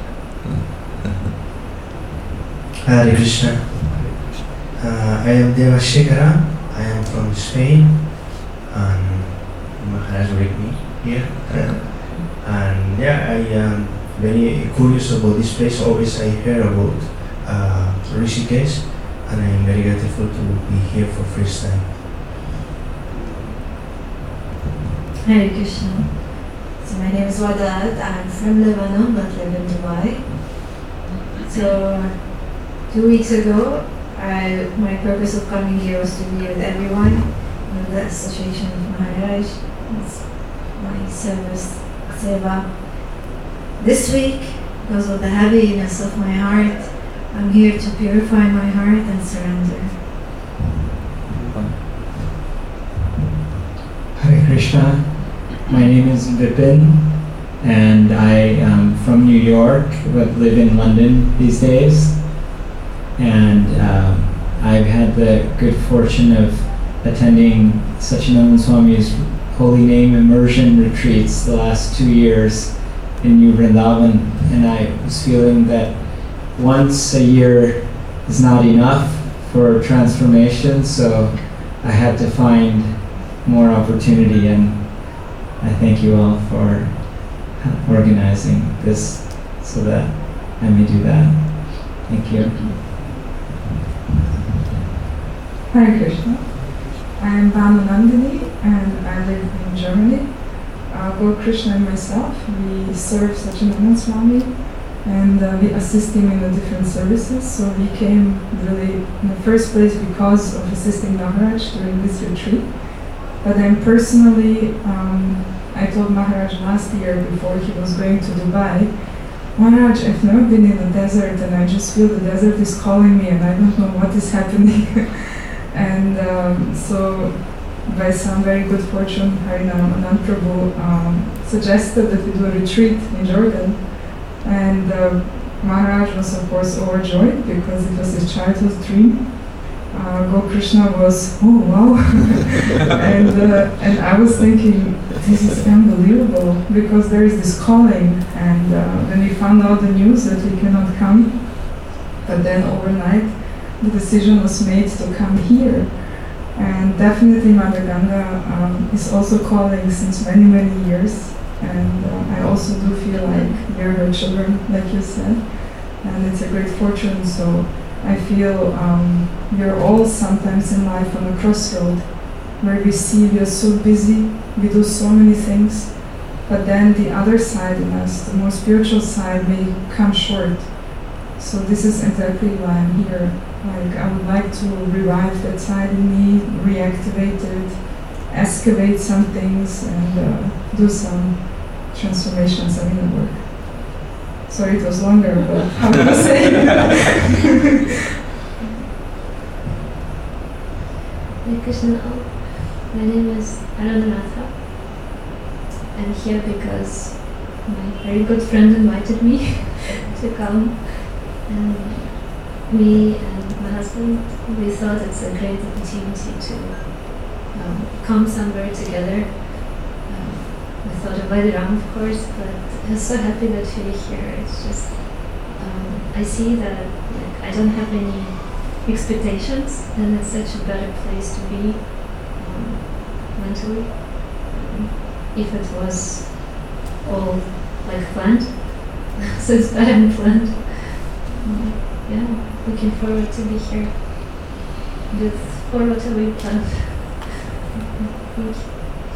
[SPEAKER 5] Hare Krishna. I am Devashekara. I am from Spain, and Maharaj brought me here. And yeah, I am very curious about this place. Always I hear about Rishikesh, and I am very grateful to be here for first time.
[SPEAKER 6] Hare Krishna. So my name is Wadat. I'm from Lebanon but live in Dubai. So 2 weeks ago, my purpose of coming here was to be with everyone in the Association of Maharaj. It's my service, seva. This week, because of the heaviness of my heart, I'm here to purify my heart and surrender.
[SPEAKER 7] Hare Krishna. My name is Vipin, and I am from New York but live in London these days. And I've had the good fortune of attending Satchidananda Swami's Holy Name Immersion retreats the last 2 years in New Vrindavan, and I was feeling that once a year is not enough for transformation, so I had to find more opportunity, and I thank you all for organizing this so that I may do that. Thank you.
[SPEAKER 8] Hare Krishna. I am Banu Nandini and I live in Germany. Gaur Krishna and myself, we serve Satchidananda Swami and we assist him in the different services. So we came really in the first place because of assisting Maharaj during this retreat. But then personally, I told Maharaj last year before he was going to Dubai, Maharaj, I've never been in the desert and I just feel the desert is calling me and I don't know what is happening. And so by some very good fortune, Harinam Anand Prabhu suggested that we do a retreat in Jordan. And Maharaj was of course overjoyed because it was his childhood dream. Gaur Krishna was, oh wow, and I was thinking, this is unbelievable because there is this calling, and when we found out the news that we cannot come, but then overnight the decision was made to come here. And definitely Mother Ganga is also calling since many, many years, and I also do feel like we're her children, like you said, and it's a great fortune. So I feel we're all sometimes in life on a crossroad where we see we are so busy, we do so many things, but then the other side in us, the more spiritual side, may come short. So this is exactly why I'm here. Like I would like to revive that side in me, reactivate it, excavate some things, and do some transformations and inner work. Sorry it was longer, but how can I say it?
[SPEAKER 6] Hare Krishna. My name is Arananatha. I'm here because my very good friend invited me to come, and me and my husband, we thought it's a great opportunity to come somewhere together. We thought of Baliram, of course, but I'm so happy that we're here. It's just, I see that I don't have any expectations, and it's such a better place to be mentally. If it was all like planned, so it's better than planned. Yeah, looking forward to be here for whatever we plan. Thank you.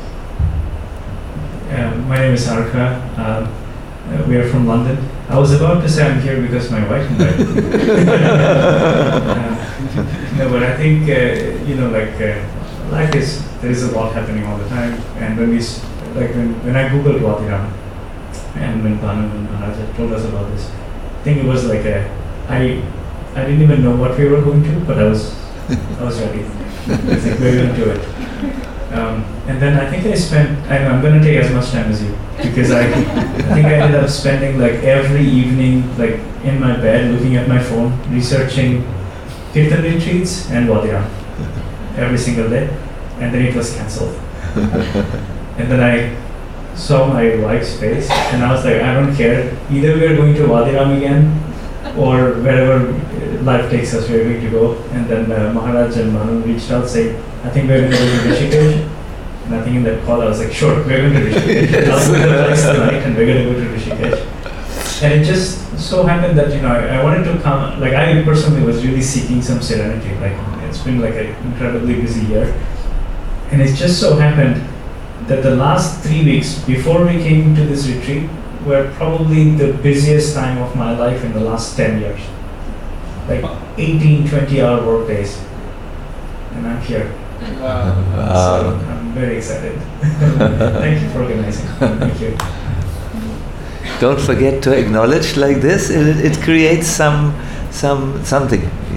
[SPEAKER 9] My name is Arka. We are from London. I was about to say I'm here because my wife invited me. No, but I think life is, there is a lot happening all the time. And when when I googled Vatiram, and when Banu and Maharaj told us about this, I think it was like I didn't even know what we were going to, but I was ready. It's like we're going to do it. And then I think I'm going to take as much time as you, because I think I ended up spending like every evening like in my bed looking at my phone, researching Kirtan retreats and Vatiram. every single day, and then it was cancelled. And then I saw my wife's face, and I was like, I don't care. Either we are going to Wadi Ram again, or wherever life takes us, we are going to go. And then Maharaj and Manu reached out saying, I think we're going to go to Rishikesh. And I think in that call I was like, sure, we're going to Rishikesh. I'll book the flights tonight and we're going to go to Rishikesh. And it just so happened that, I wanted to come, like I personally was really seeking some serenity. Like it's been like an incredibly busy year. And it just so happened that the last 3 weeks before we came to this retreat were probably the busiest time of my life in the last 10 years. Like 18, 20-hour work days. And I'm here. So I'm very excited. Thank you for organizing. Thank you.
[SPEAKER 2] Don't forget to acknowledge like this. It creates something.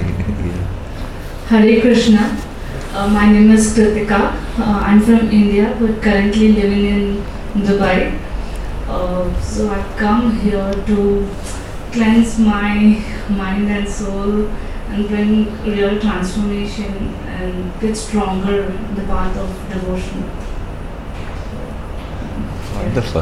[SPEAKER 10] Hare Krishna. My name is Kritika. I'm from India, but currently living in Dubai. So I've come here to cleanse my mind and soul and bring real transformation and get stronger in the path of devotion.
[SPEAKER 2] Wonderful.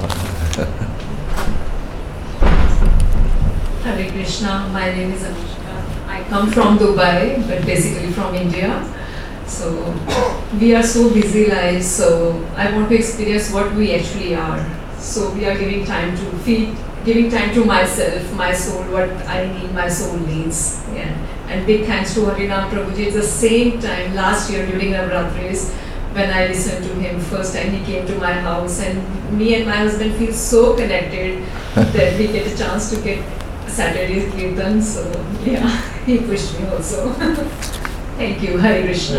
[SPEAKER 11] Hare Krishna, my name is Anushka. I come from Dubai, but basically from India. So we are so busy lives, so I want to experience what we actually are. So we are giving time to feed, giving time to myself, my soul, what I need, my soul needs. Yeah. And big thanks to Harinam Prabhuji. It's the same time last year during Navratris when I listened to him first and he came to my house, and me and my husband feel so connected that we get a chance to get Saturday's Kirtan. So yeah, he pushed me also. Thank you. Hare Krishna.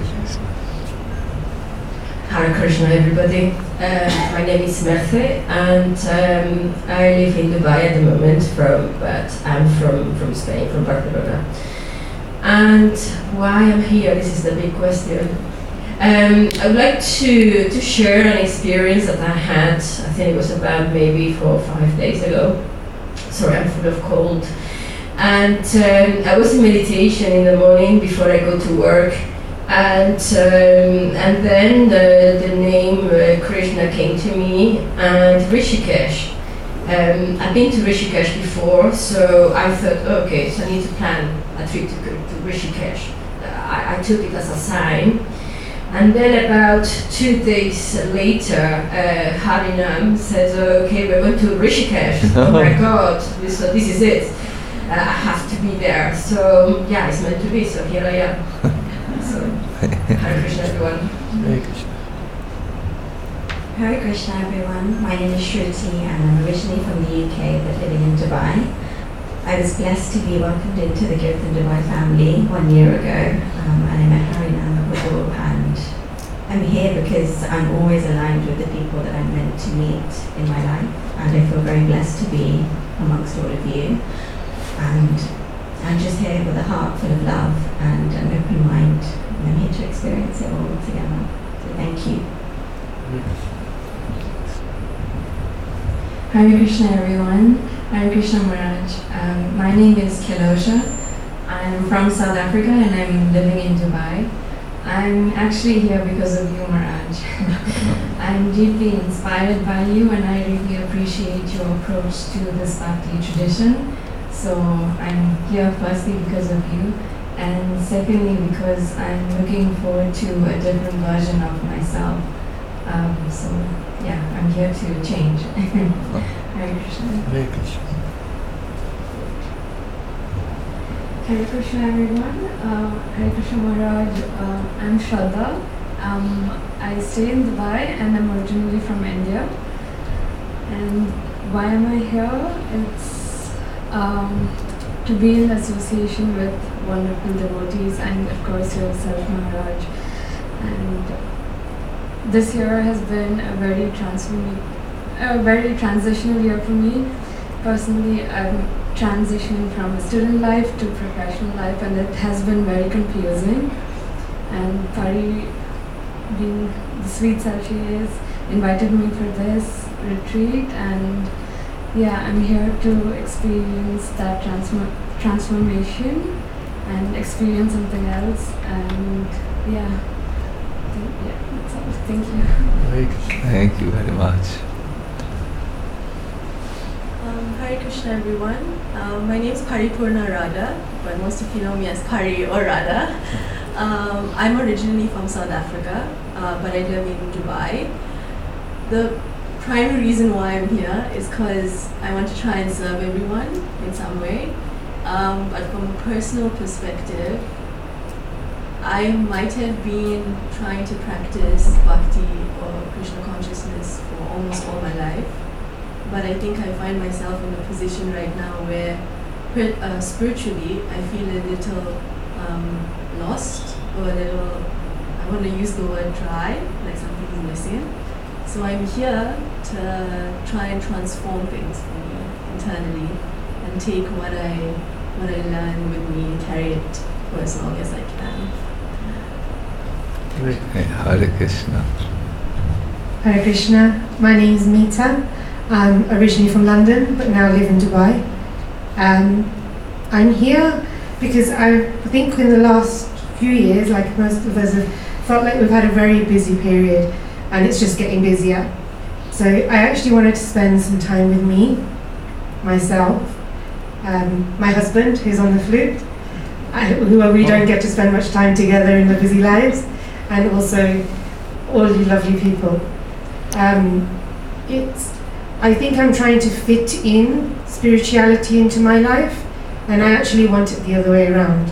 [SPEAKER 12] Hare Krishna, everybody. My name is Merthe, and I live in Dubai at the moment, but I'm from Spain, from Barcelona. And why I'm here, this is the big question. I would like to share an experience that I had, I think it was about maybe 4 or 5 days ago. Sorry, I'm full of cold. And I was in meditation in the morning before I go to work. And then the name Krishna came to me, and Rishikesh. I've been to Rishikesh before, so I thought, okay, so I need to plan a trip to Rishikesh. I took it as a sign. And then about 2 days later, Harinam says, okay, we're going to Rishikesh. Oh my God, this is it. I have to be there. So yeah, it's meant to be, so here I am. So, Hare Krishna, everyone.
[SPEAKER 2] Hare Krishna.
[SPEAKER 13] Hare Krishna, everyone. My name is Shruti, and I'm originally from the UK but living in Dubai. I was blessed to be welcomed into the Kirtan Dubai family 1 year ago, and I met Harinam at Wudhu, and I'm here because I'm always aligned with the people that I'm meant to meet in my life, and I feel very blessed to be amongst all of you. And I'm just here with a heart full of love and an open mind, and I'm here to experience it all together. So thank you.
[SPEAKER 10] Hare Krishna, everyone. Hare Krishna Maharaj. My name is Kilosha. I'm from South Africa and I'm living in Dubai. I'm actually here because of you, Maharaj. I'm deeply inspired by you, and I really appreciate your approach to this Bhakti tradition. So I'm here firstly because of you, and secondly because I'm looking forward to a different version of myself. So yeah, I'm here to change. Hare Krishna.
[SPEAKER 2] Hare Krishna.
[SPEAKER 10] Hare Krishna, everyone. Hare Krishna Maharaj. I'm Shraddha. I stay in Dubai and I'm originally from India. And why am I here? It's to be in association with wonderful devotees and of course yourself, Maharaj. And this year has been a very transitional year for me. Personally, I'm transitioning from student life to professional life, and it has been very confusing. And Pari, being the sweet self she is, invited me for this retreat, and yeah, I'm here to experience that transformation and experience something else. And Yeah. That's all. Thank you.
[SPEAKER 2] Thank you very much.
[SPEAKER 14] Hare Krishna, everyone. My name is Paripurna Radha, but most of you know me as Pari or Radha. I'm originally from South Africa, but I live in Dubai. The primary reason why I'm here is because I want to try and serve everyone in some way. But from a personal perspective, I might have been trying to practice bhakti or Krishna consciousness for almost all my life. But I think I find myself in a position right now where spiritually I feel a little lost, or a little, I want to use the word dry, like something is missing. So I'm here to try and transform things for me internally and take what I learn with me and carry it for as long as I can.
[SPEAKER 2] Hare Krishna.
[SPEAKER 15] Hare Krishna. My name is Meeta. I'm originally from London, but now live in Dubai. I'm here because I think in the last few years, like most of us have felt like we've had a very busy period and it's just getting busier. So I actually wanted to spend some time with me, myself, my husband who's on the flute, who we don't get to spend much time together in the busy lives, and also all you lovely people. I think I'm trying to fit in spirituality into my life, and I actually want it the other way around.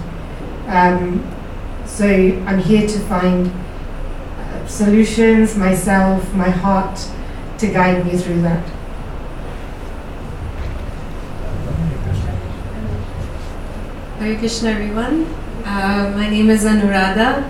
[SPEAKER 15] So I'm here to find solutions, myself, my heart, to guide me through that.
[SPEAKER 16] Hare Krishna, everyone. My name is Anuradha.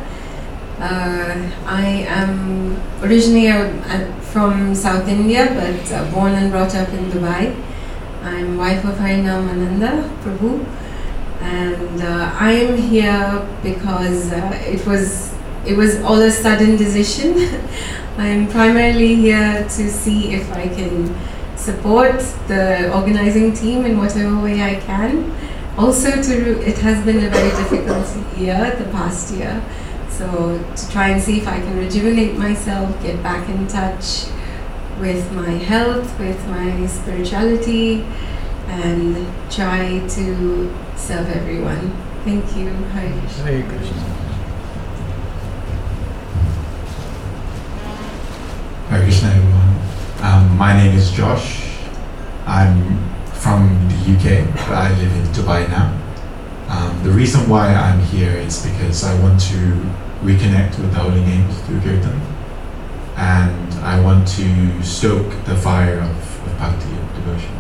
[SPEAKER 16] I am originally from South India, but born and brought up in Dubai. I'm wife of Harinam Ananda Prabhu, and I am here because it was all a sudden decision. I'm primarily here to see if I can support the organizing team in whatever way I can. Also, it has been a very difficult year, the past year. So to try and see if I can rejuvenate myself, get back in touch with my health, with my spirituality, and try to serve everyone. Thank you. Hare Krishna.
[SPEAKER 17] Hare Krishna.
[SPEAKER 18] Hare Krishna, everyone. My name is Josh. I'm from the UK, but I live in Dubai now. The reason why I'm here is because I want to reconnect with the holy names through Kirtan, and I want to stoke the fire of bhakti, of devotion.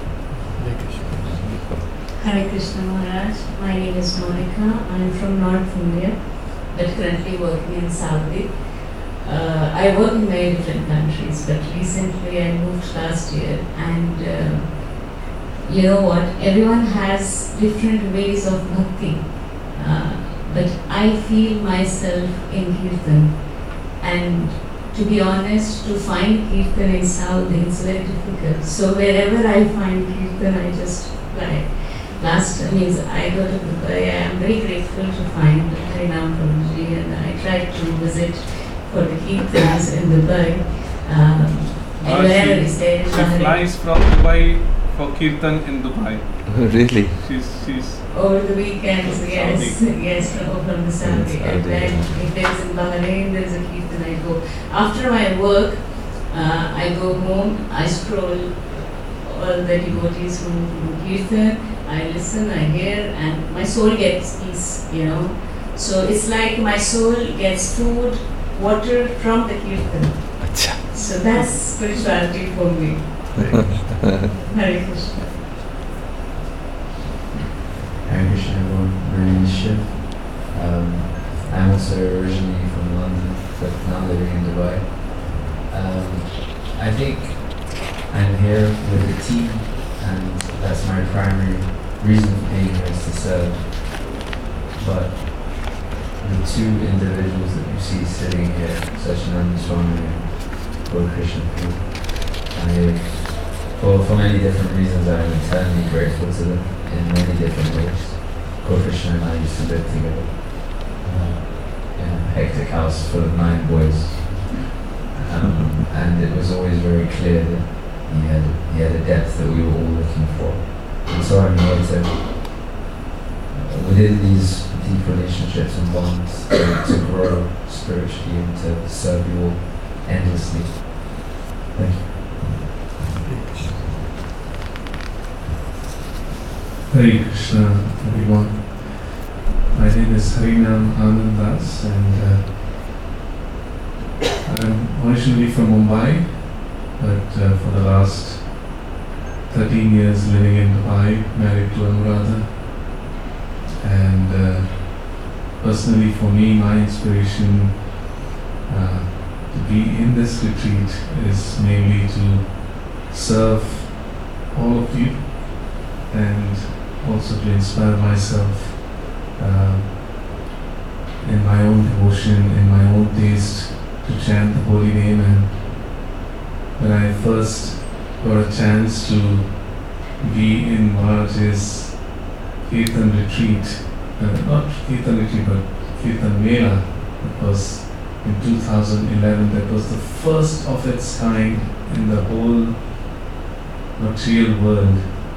[SPEAKER 19] Hare Krishna Maharaj, my name is Monica. I'm from North India, but currently working in Saudi. I work in many different countries, but recently I moved last year, and you know what, everyone has different ways of bhakti, but I feel myself in Kirtan, and to be honest, to find Kirtan in Saudi is very difficult. So wherever I find Kirtan, I just like I go to Dubai. I am very grateful to find Harinam Prabhuji, and I tried to visit for the Kirtans in Dubai. And wherever we stay,
[SPEAKER 17] she flies from Dubai for Kirtan in Dubai.
[SPEAKER 2] Really?
[SPEAKER 19] She's over the weekends, yes, from the Saudi. And then if there's in Bahrain, there's a Kirtan, I go. After my work, I go home, I scroll all the devotees who do Kirtan, I listen, I hear, and my soul gets peace, you know. So it's like my soul gets food, water from the Kirtan. So that's spirituality for me. Hare Krishna.
[SPEAKER 20] Hare Krishna, everyone. My name is Shiv. I'm also originally from London, but now living in Dubai. I think I'm here with the team, and that's my primary reason for being here, is to serve. But the two individuals that you see sitting here, Sachinanda Swami and Gaur Krishna Prabhu, for many different reasons, I'm eternally grateful to them in many different ways. Gaur Krishna and I used to live together. hectic house full of 9 boys. And it was always very clear that he had a depth that we were all looking for. And so I'm here to, within these deep relationships and bonds, to grow spiritually and to serve you all endlessly. Thank you.
[SPEAKER 1] Hare Krishna, everyone. My name is Harinam Anandas, and I'm originally from Mumbai, but for the last 13 years living in Dubai, married to Anuradha. And personally for me, my inspiration to be in this retreat is mainly to serve all of you and also to inspire myself in my own devotion, in my own taste to chant the holy name. And when I first got a chance to be in Maharaj's Kirtan retreat, not Kirtan retreat but Kirtan Mela, that was in 2011, that was the first of its kind in the whole material world.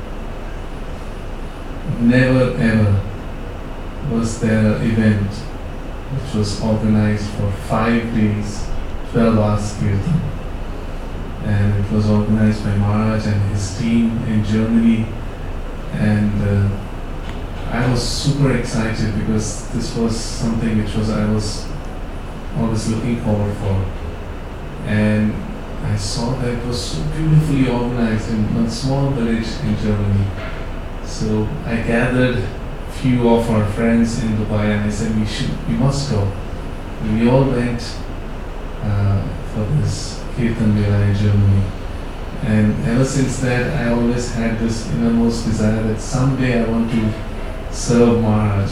[SPEAKER 1] Never ever was there an event which was organized for 5 days, 12 hours Kirtan. And it was organized by Maharaj and his team in Germany. And I was super excited because this was something which I was always looking forward for. And I saw that it was so beautifully organized in one small village in Germany. So I gathered few of our friends in Dubai and I said we must go. And we all went for this Kirtan Mela in Germany. And ever since that I always had this innermost desire that someday I want to serve Maharaj.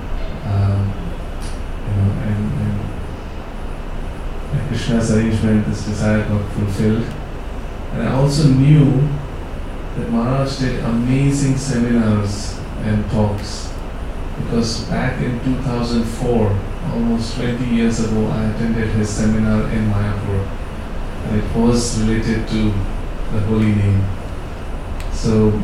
[SPEAKER 1] And by Krishna's arrangement this desire got fulfilled. And I also knew that Maharaj did amazing seminars and talks, because back in 2004, almost 20 years ago, I attended his seminar in Mayapur, and it was related to the holy name. So,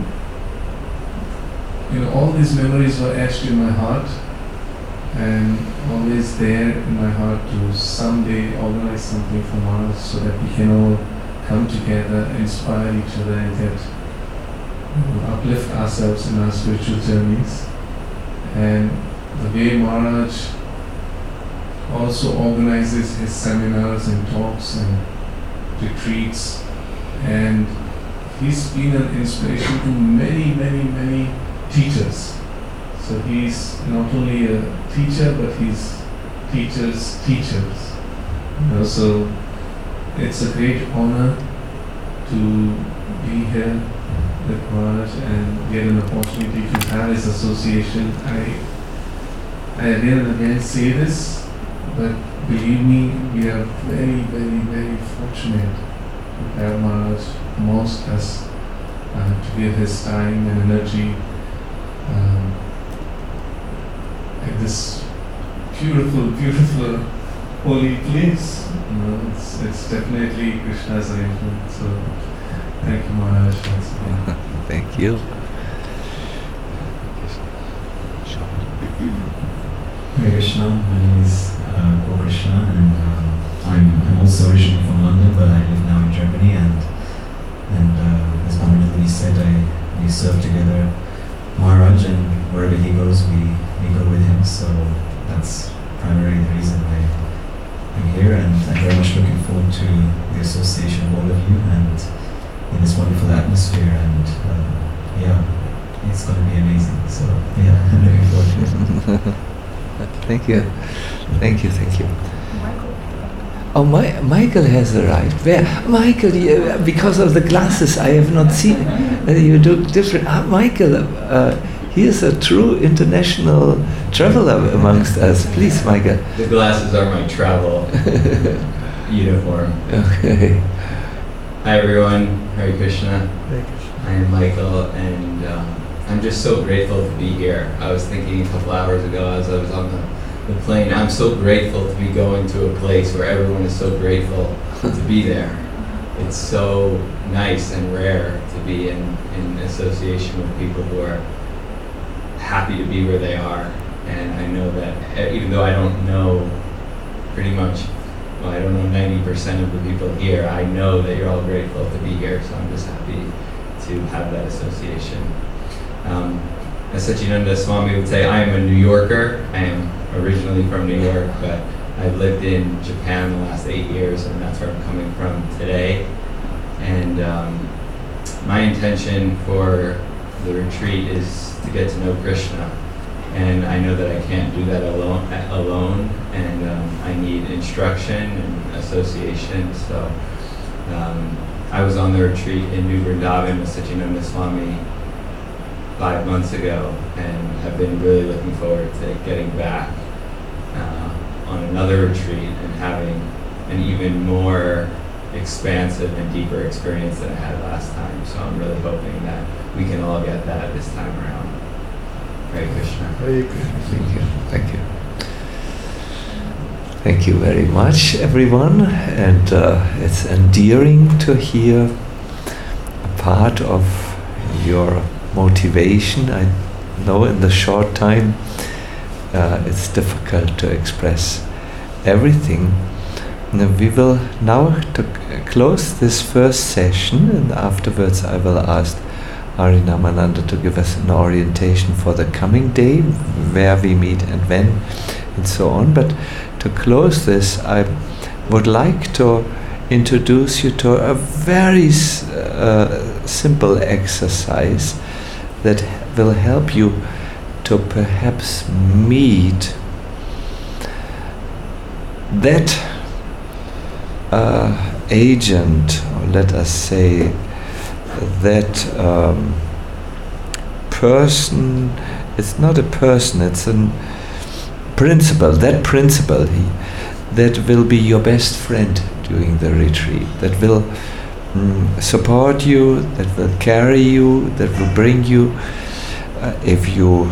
[SPEAKER 1] all these memories were etched in my heart, and always there in my heart to someday organize something for Maharaj so that we can all come together, inspire each other, and get uplift ourselves in our spiritual journeys. And the way Maharaj also organizes his seminars and talks and retreats, and he's been an inspiration to many, many, many teachers. So he's not only a teacher, but he's teachers' teachers. So it's a great honor to be here with Maharaj and get an opportunity to have his association. I again and again say this, but believe me, we are very, very, very fortunate to have Maharaj amongst us, to give his time and energy at this beautiful, beautiful holy place. It's definitely Krishna's arrangement. So thank you, Maharaj, once again.
[SPEAKER 2] Thank you.
[SPEAKER 21] Hare Krishna, my name is Go Krishna, and I'm also originally from London, but I live now in Germany. And as Bhamanandini said, we serve together Maharaj, and wherever he goes, we go with him. So that's primarily the reason why I'm here, and I'm very much looking forward to the association of all of you and in this wonderful atmosphere. And it's going to be amazing. So I'm looking forward to it.
[SPEAKER 2] Thank you. Thank you. Oh, Michael has arrived. Where? Michael, because of the glasses, I have not seen you look different. Michael, he is a true international traveler amongst us. Please, Michael.
[SPEAKER 20] The glasses are my travel uniform.
[SPEAKER 2] Okay.
[SPEAKER 20] Hi everyone, Hare Krishna. I am Michael, and I'm just so grateful to be here. I was thinking a couple hours ago as I was on the the plane. I'm so grateful to be going to a place where everyone is so grateful to be there. It's so nice and rare to be in association with people who are happy to be where they are. And I know that even though I don't know pretty much, well, I don't know 90% of the people here, I know that you're all grateful to be here, so I'm just happy to have that association. As Satchidananda Swami would say, I am a New Yorker. I am originally from New York, but I've lived in Japan the last 8 years, and that's where I'm coming from today. And my intention for the retreat is to get to know Krishna. And I know that I can't do that alone, and I need instruction and association. So I was on the retreat in New Vrindavan with Satchidananda Swami 5 months ago, and have been really looking forward to getting back on another retreat and having an even more expansive and deeper experience than I had last time. So I'm really hoping that we can all get that this time around. Hare Krishna.
[SPEAKER 2] Hare Krishna. Thank you. Thank you. Thank you very much, everyone. And it's endearing to hear a part of your motivation. I know in the short time it's difficult to express everything. We will now close this first session, and afterwards I will ask Harinamananda to give us an orientation for the coming day, where we meet and when, and so on. But to close this, I would like to introduce you to a very simple exercise that will help you to perhaps meet that agent, or let us say that person. It's not a person, it's a principle. That principle that will be your best friend during the retreat, that will support you, that will carry you, that will bring you, if you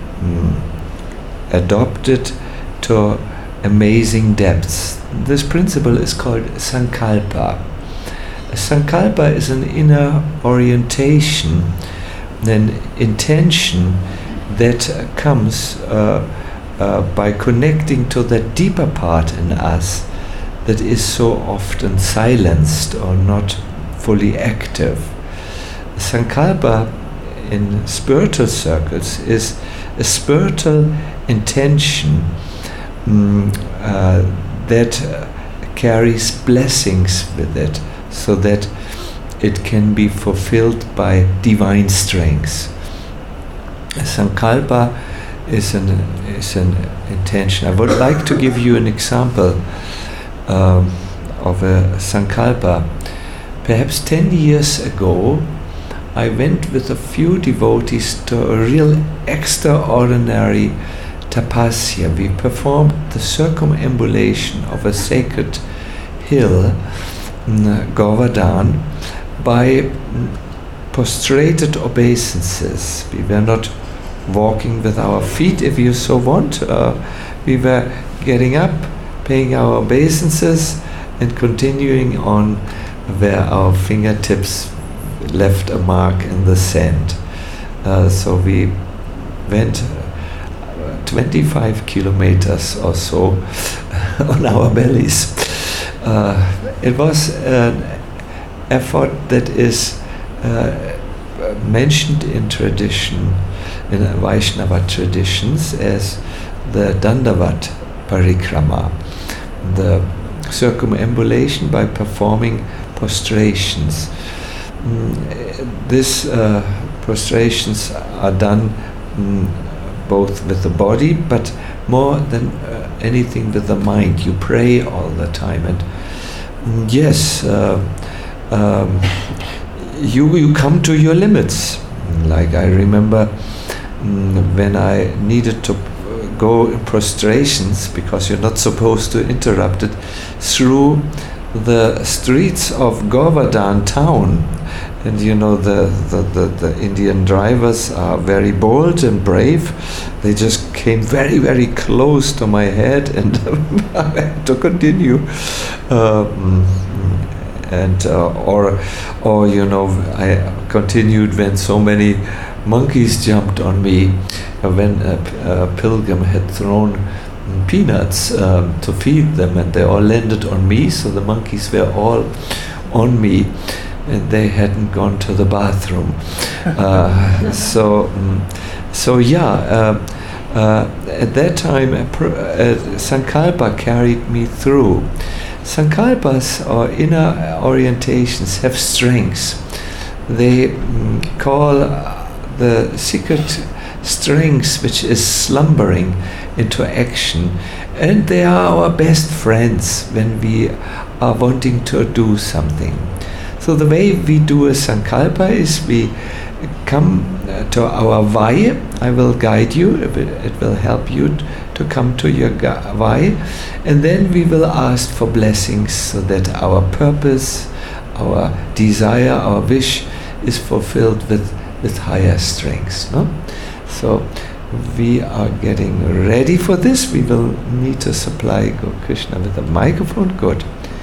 [SPEAKER 2] adopt it, to amazing depths. This principle is called Sankalpa. Sankalpa is an inner orientation, an intention that comes by connecting to that deeper part in us that is so often silenced or not fully active. Sankalpa in spiritual circles is a spiritual intention that carries blessings with it, so that it can be fulfilled by divine strength. Sankalpa is an intention. I would like to give you an example of a Sankalpa. Perhaps 10 years ago, I went with a few devotees to a real extraordinary tapasya. We performed the circumambulation of a sacred hill, Govardhan, by prostrated obeisances. We were not walking with our feet, if you so want. We were getting up, paying our obeisances, and continuing on where our fingertips left a mark in the sand. So we went 25 kilometers or so on our bellies. It was an effort that is mentioned in tradition, in Vaishnava traditions, as the Dandavat Parikrama, the circumambulation by performing prostrations. These prostrations are done both with the body, but more than anything with the mind. You pray all the time, and yes, you come to your limits. Like I remember when I needed to go in prostrations, because you're not supposed to interrupt it, through the streets of Govardhan town. And you know, the Indian drivers are very bold and brave. They just came very, very close to my head, and I had to continue. Or you know, I continued when so many monkeys jumped on me. When a pilgrim had thrown peanuts to feed them, and they all landed on me, so the monkeys were all on me, and they hadn't gone to the bathroom. At that time, Sankalpa carried me through. Sankalpas, or inner orientations, have strengths. They call the secret strengths which is slumbering into action, and they are our best friends when we are wanting to do something. So the way we do a Sankalpa is we come to our Vai. I will guide you, it will help you to come to your Vai, and then we will ask for blessings so that our purpose, our desire, our wish is fulfilled with higher strengths. No? So we are getting ready for this. We will need to supply Krishna with a microphone. Good.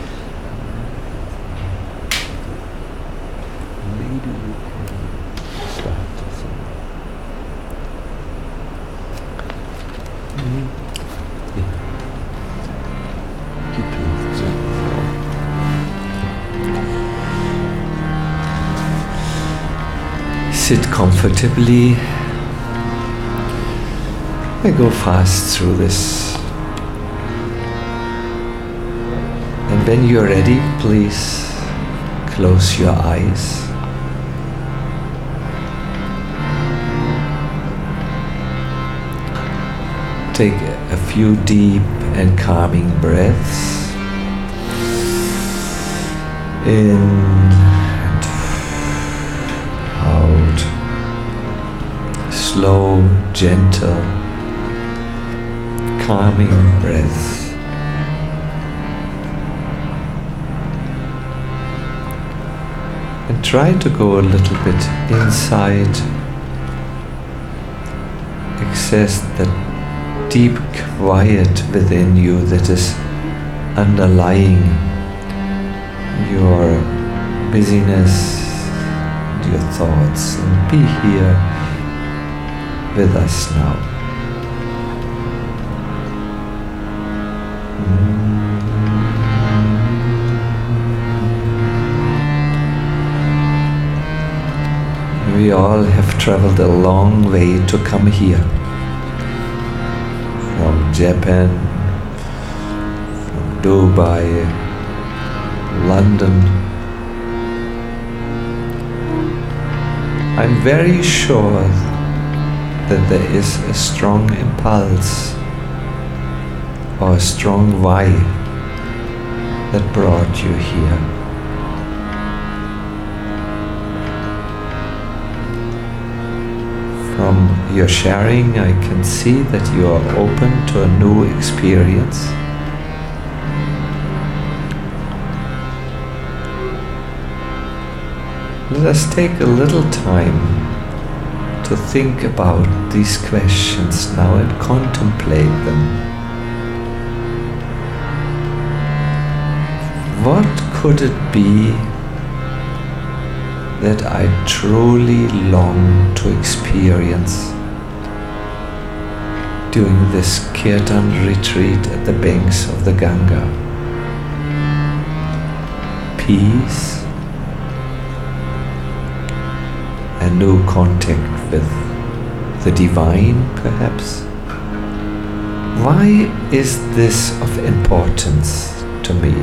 [SPEAKER 2] Sit comfortably. I go fast through this. And when you're ready, please close your eyes. Take a few deep and calming breaths. In and out. Slow, gentle, calming breaths. And try to go a little bit inside. Access the deep quiet within you that is underlying your busyness, your thoughts, and be here with us now. We all have traveled a long way to come here. From Japan, from Dubai, London. I'm very sure that there is a strong impulse or a strong why that brought you here. From your sharing, I can see that you are open to a new experience. Let us take a little time to think about these questions now and contemplate them. What could it be that I truly long to experience during this Kirtan retreat at the banks of the Ganga? Peace, a new contact with the divine, perhaps? Why is this of importance to me?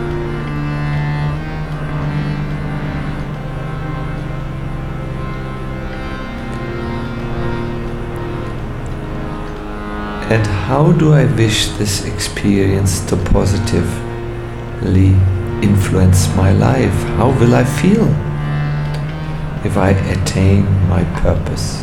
[SPEAKER 2] And how do I wish this experience to positively influence my life? How will I feel if I attain my purpose?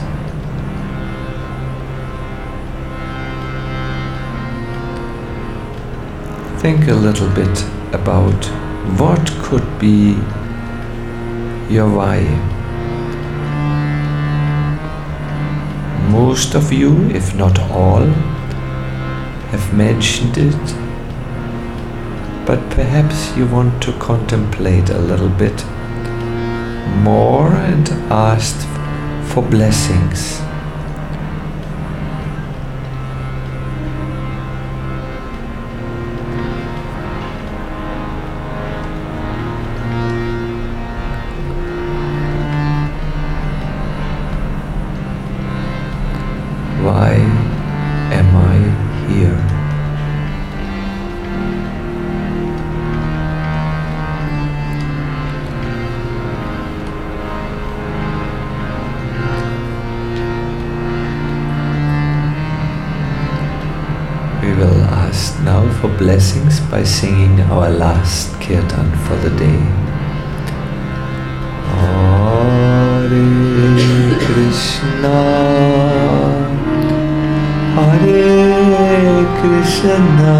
[SPEAKER 2] Think a little bit about what could be your why. Most of you, if not all, have mentioned it, but perhaps you want to contemplate a little bit more and asked for blessings. Why am I here? We will ask now for blessings by singing our last kirtan for the day. Hare Krishna, Hare Krishna,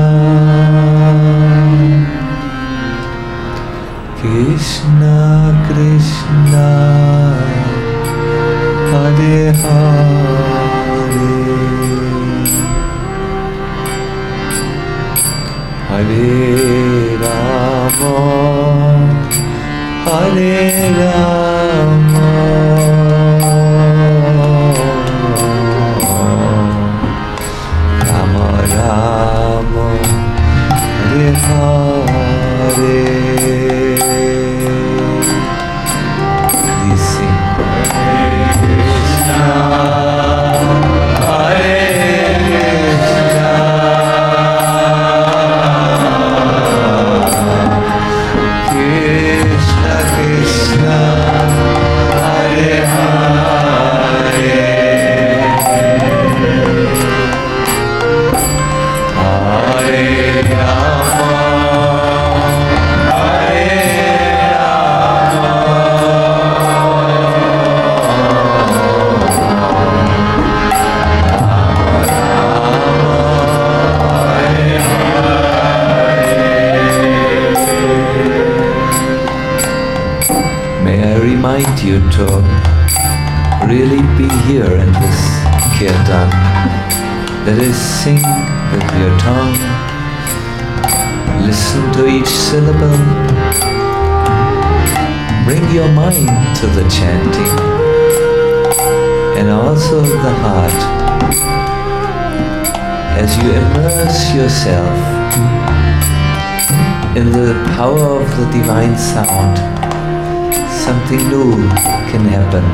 [SPEAKER 2] Krishna Krishna, Hare Hare, Hare Rama, Hare Rama, Rama Rama, Hare Hare. Please sing. Hare Krishna, Hare Krishna, Krishna Krishna, Hare Hare, Hare Rama, Hare Rama, may I remind you to really be here in this kirtan. That is, sing with your tongue, listen to each syllable, bring your mind to the chanting, and also the heart. As you immerse yourself in the power of the divine sound, something new can happen.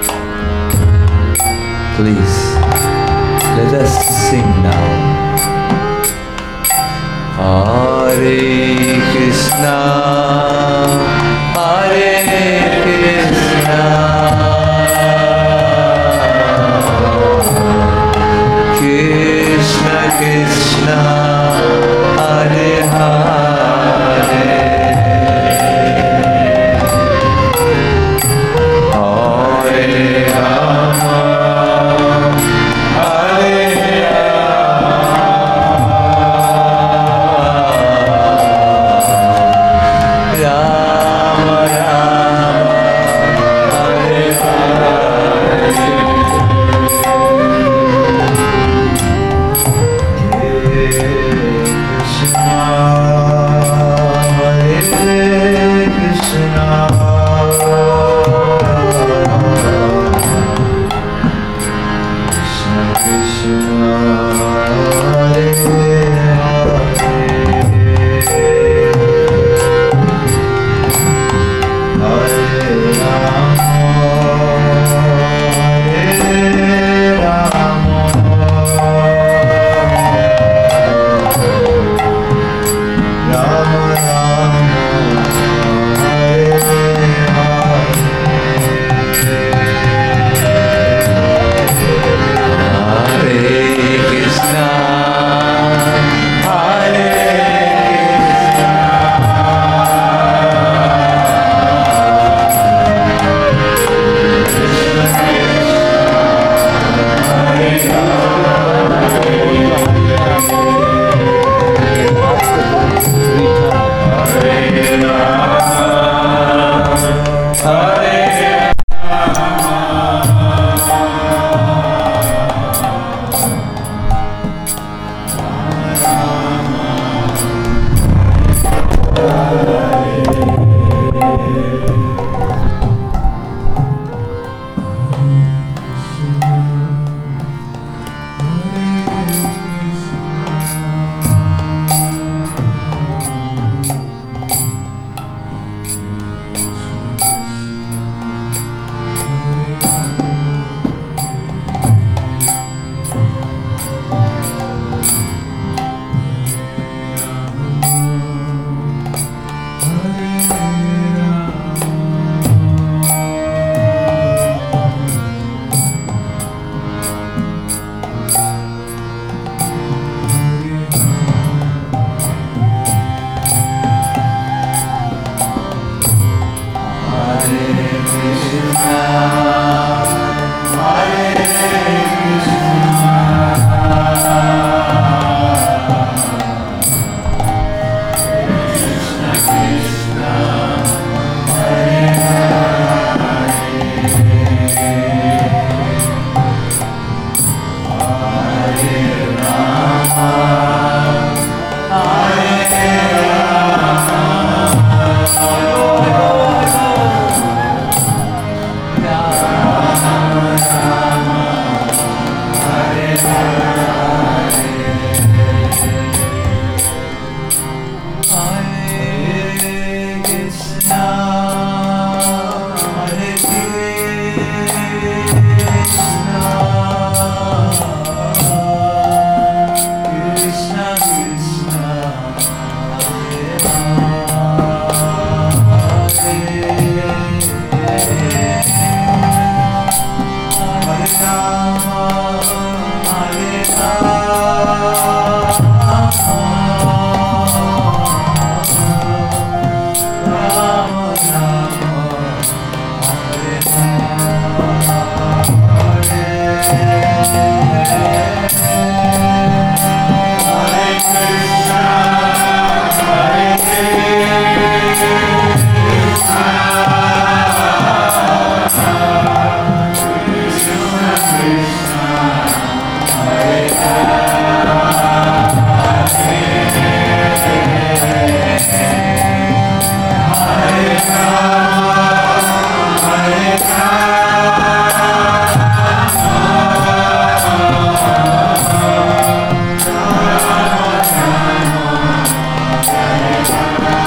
[SPEAKER 2] Please, let us sing now. Hare Krishna, Hare Krishna, Krishna Krishna, Hare Hare, Hare Rama, Hare Rama, Rama Rama,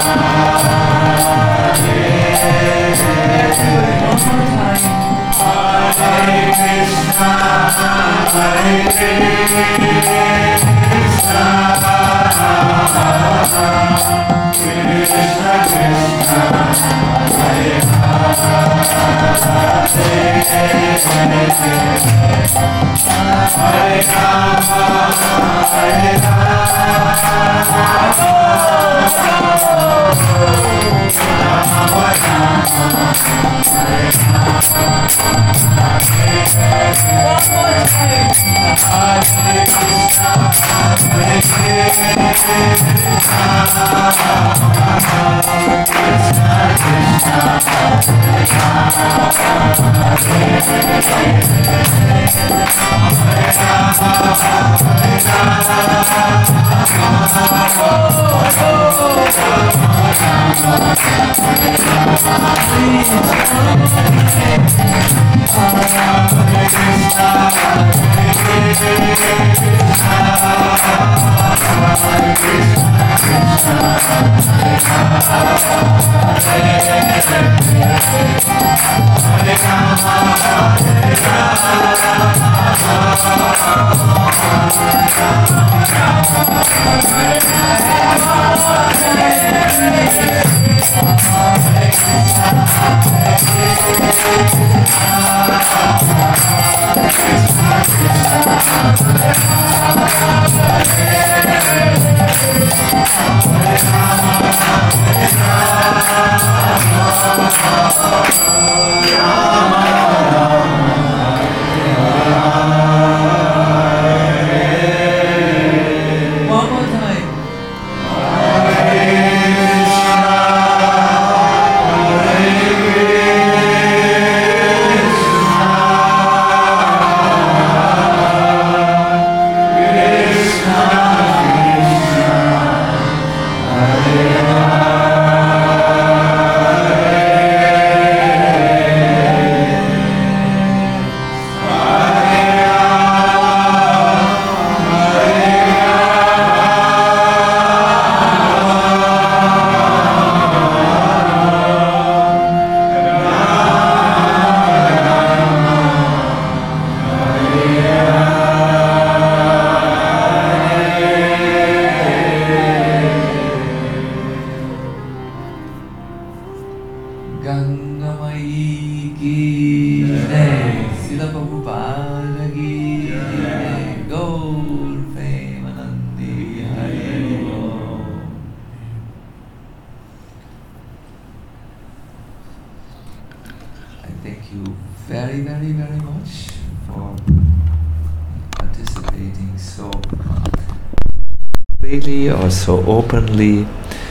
[SPEAKER 2] Or so openly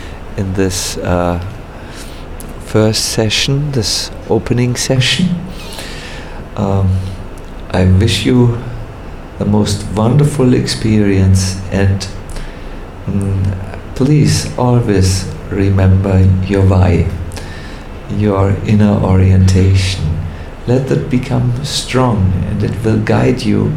[SPEAKER 2] in this first session, this opening session. I wish you the most wonderful experience, and please always remember your why, your inner orientation. Let that become strong, and it will guide you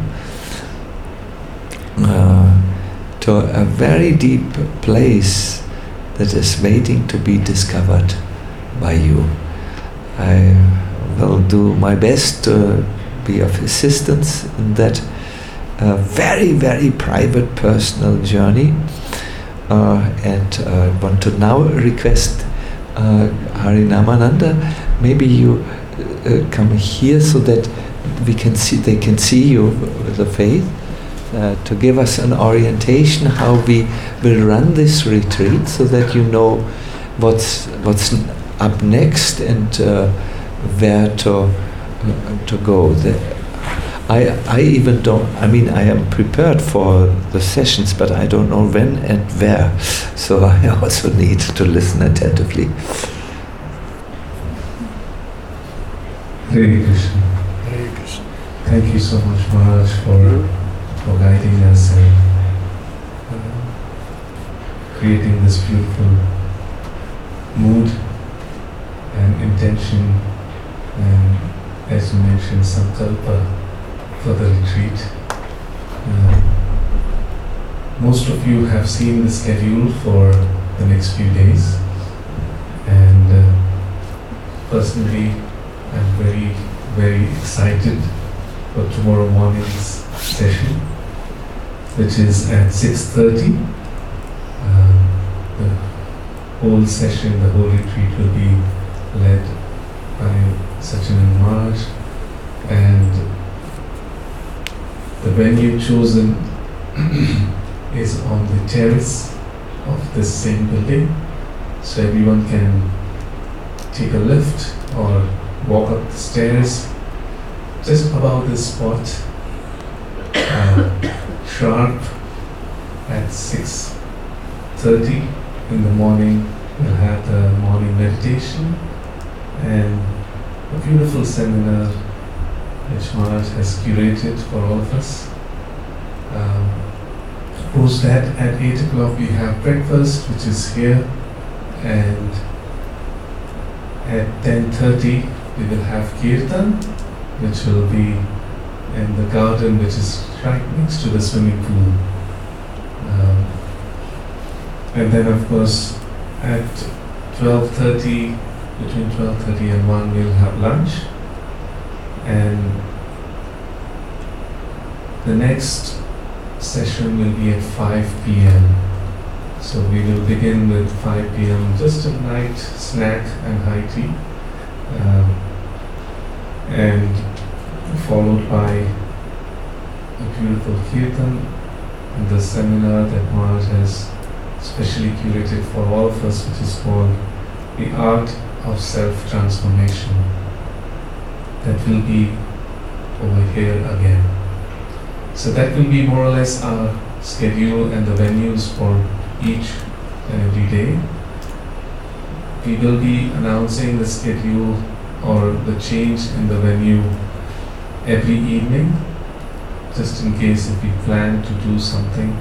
[SPEAKER 2] to a very deep place that is waiting to be discovered by you. I will do my best to be of assistance in that very, very private personal journey, and I want to now request Harinamananda, maybe you come here so that we can see, they can see you with the faith. To give us an orientation how we will run this retreat, so that you know what's up next and where to go. I even don't. I mean, I am prepared for the sessions, but I don't know when and where. So I also need to listen attentively.
[SPEAKER 1] Hare Krishna.
[SPEAKER 3] Hare Krishna.
[SPEAKER 1] Thank you so much, Maharaj, for guiding us and creating this beautiful mood and intention, and as you mentioned, sankalpa for the retreat. Most of you have seen the schedule for the next few days. And personally, I'm very, very excited for tomorrow morning's session, which is at 6:30. The whole session, the whole retreat will be led by Sachidananda Maharaj, and the venue chosen is on the terrace of this same building, so everyone can take a lift or walk up the stairs just above this spot, sharp at 6:30 in the morning. We'll have the morning meditation and a beautiful seminar which Maharaj has curated for all of us. Post that at 8 o'clock we have breakfast, which is here, and at 10:30 we will have Kirtan, which will be in the garden which is right next to the swimming pool. And then of course at 12:30, between 12:30 and 1 we'll have lunch, and the next session will be at 5 p.m. So we will begin with 5 p.m. just a light snack and high tea, and followed by a beautiful kirtan and the seminar that Maharaj has specially curated for all of us, which is called The Art of Self-Transformation. That will be over here again. So that will be more or less our schedule and the venues for each and every day. We will be announcing the schedule or the change in the venue every evening, just in case if we plan to do something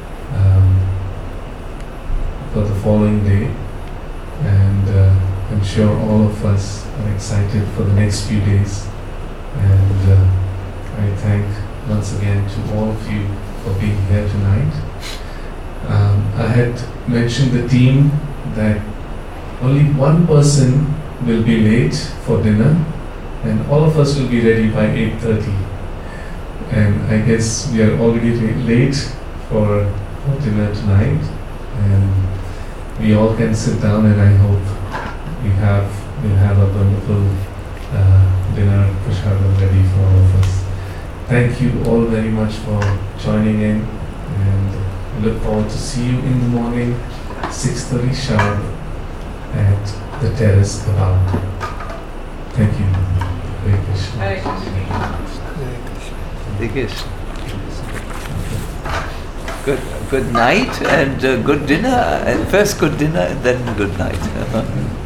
[SPEAKER 1] for the following day. And I'm sure all of us are excited for the next few days. And I thank once again to all of you for being here tonight. I had mentioned the team that only one person will be late for dinner, and all of us will be ready by 8:30. And I guess we are already late for dinner tonight, and we all can sit down, and I hope we'll have a wonderful dinner prashadam ready for all of us. Thank you all very much for joining in, and we look forward to see you in the morning, 6:30 sharp at the terrace above. Thank you. Hare Krishna.
[SPEAKER 2] Hare Krishna. Good night and good dinner. First good dinner and then good night.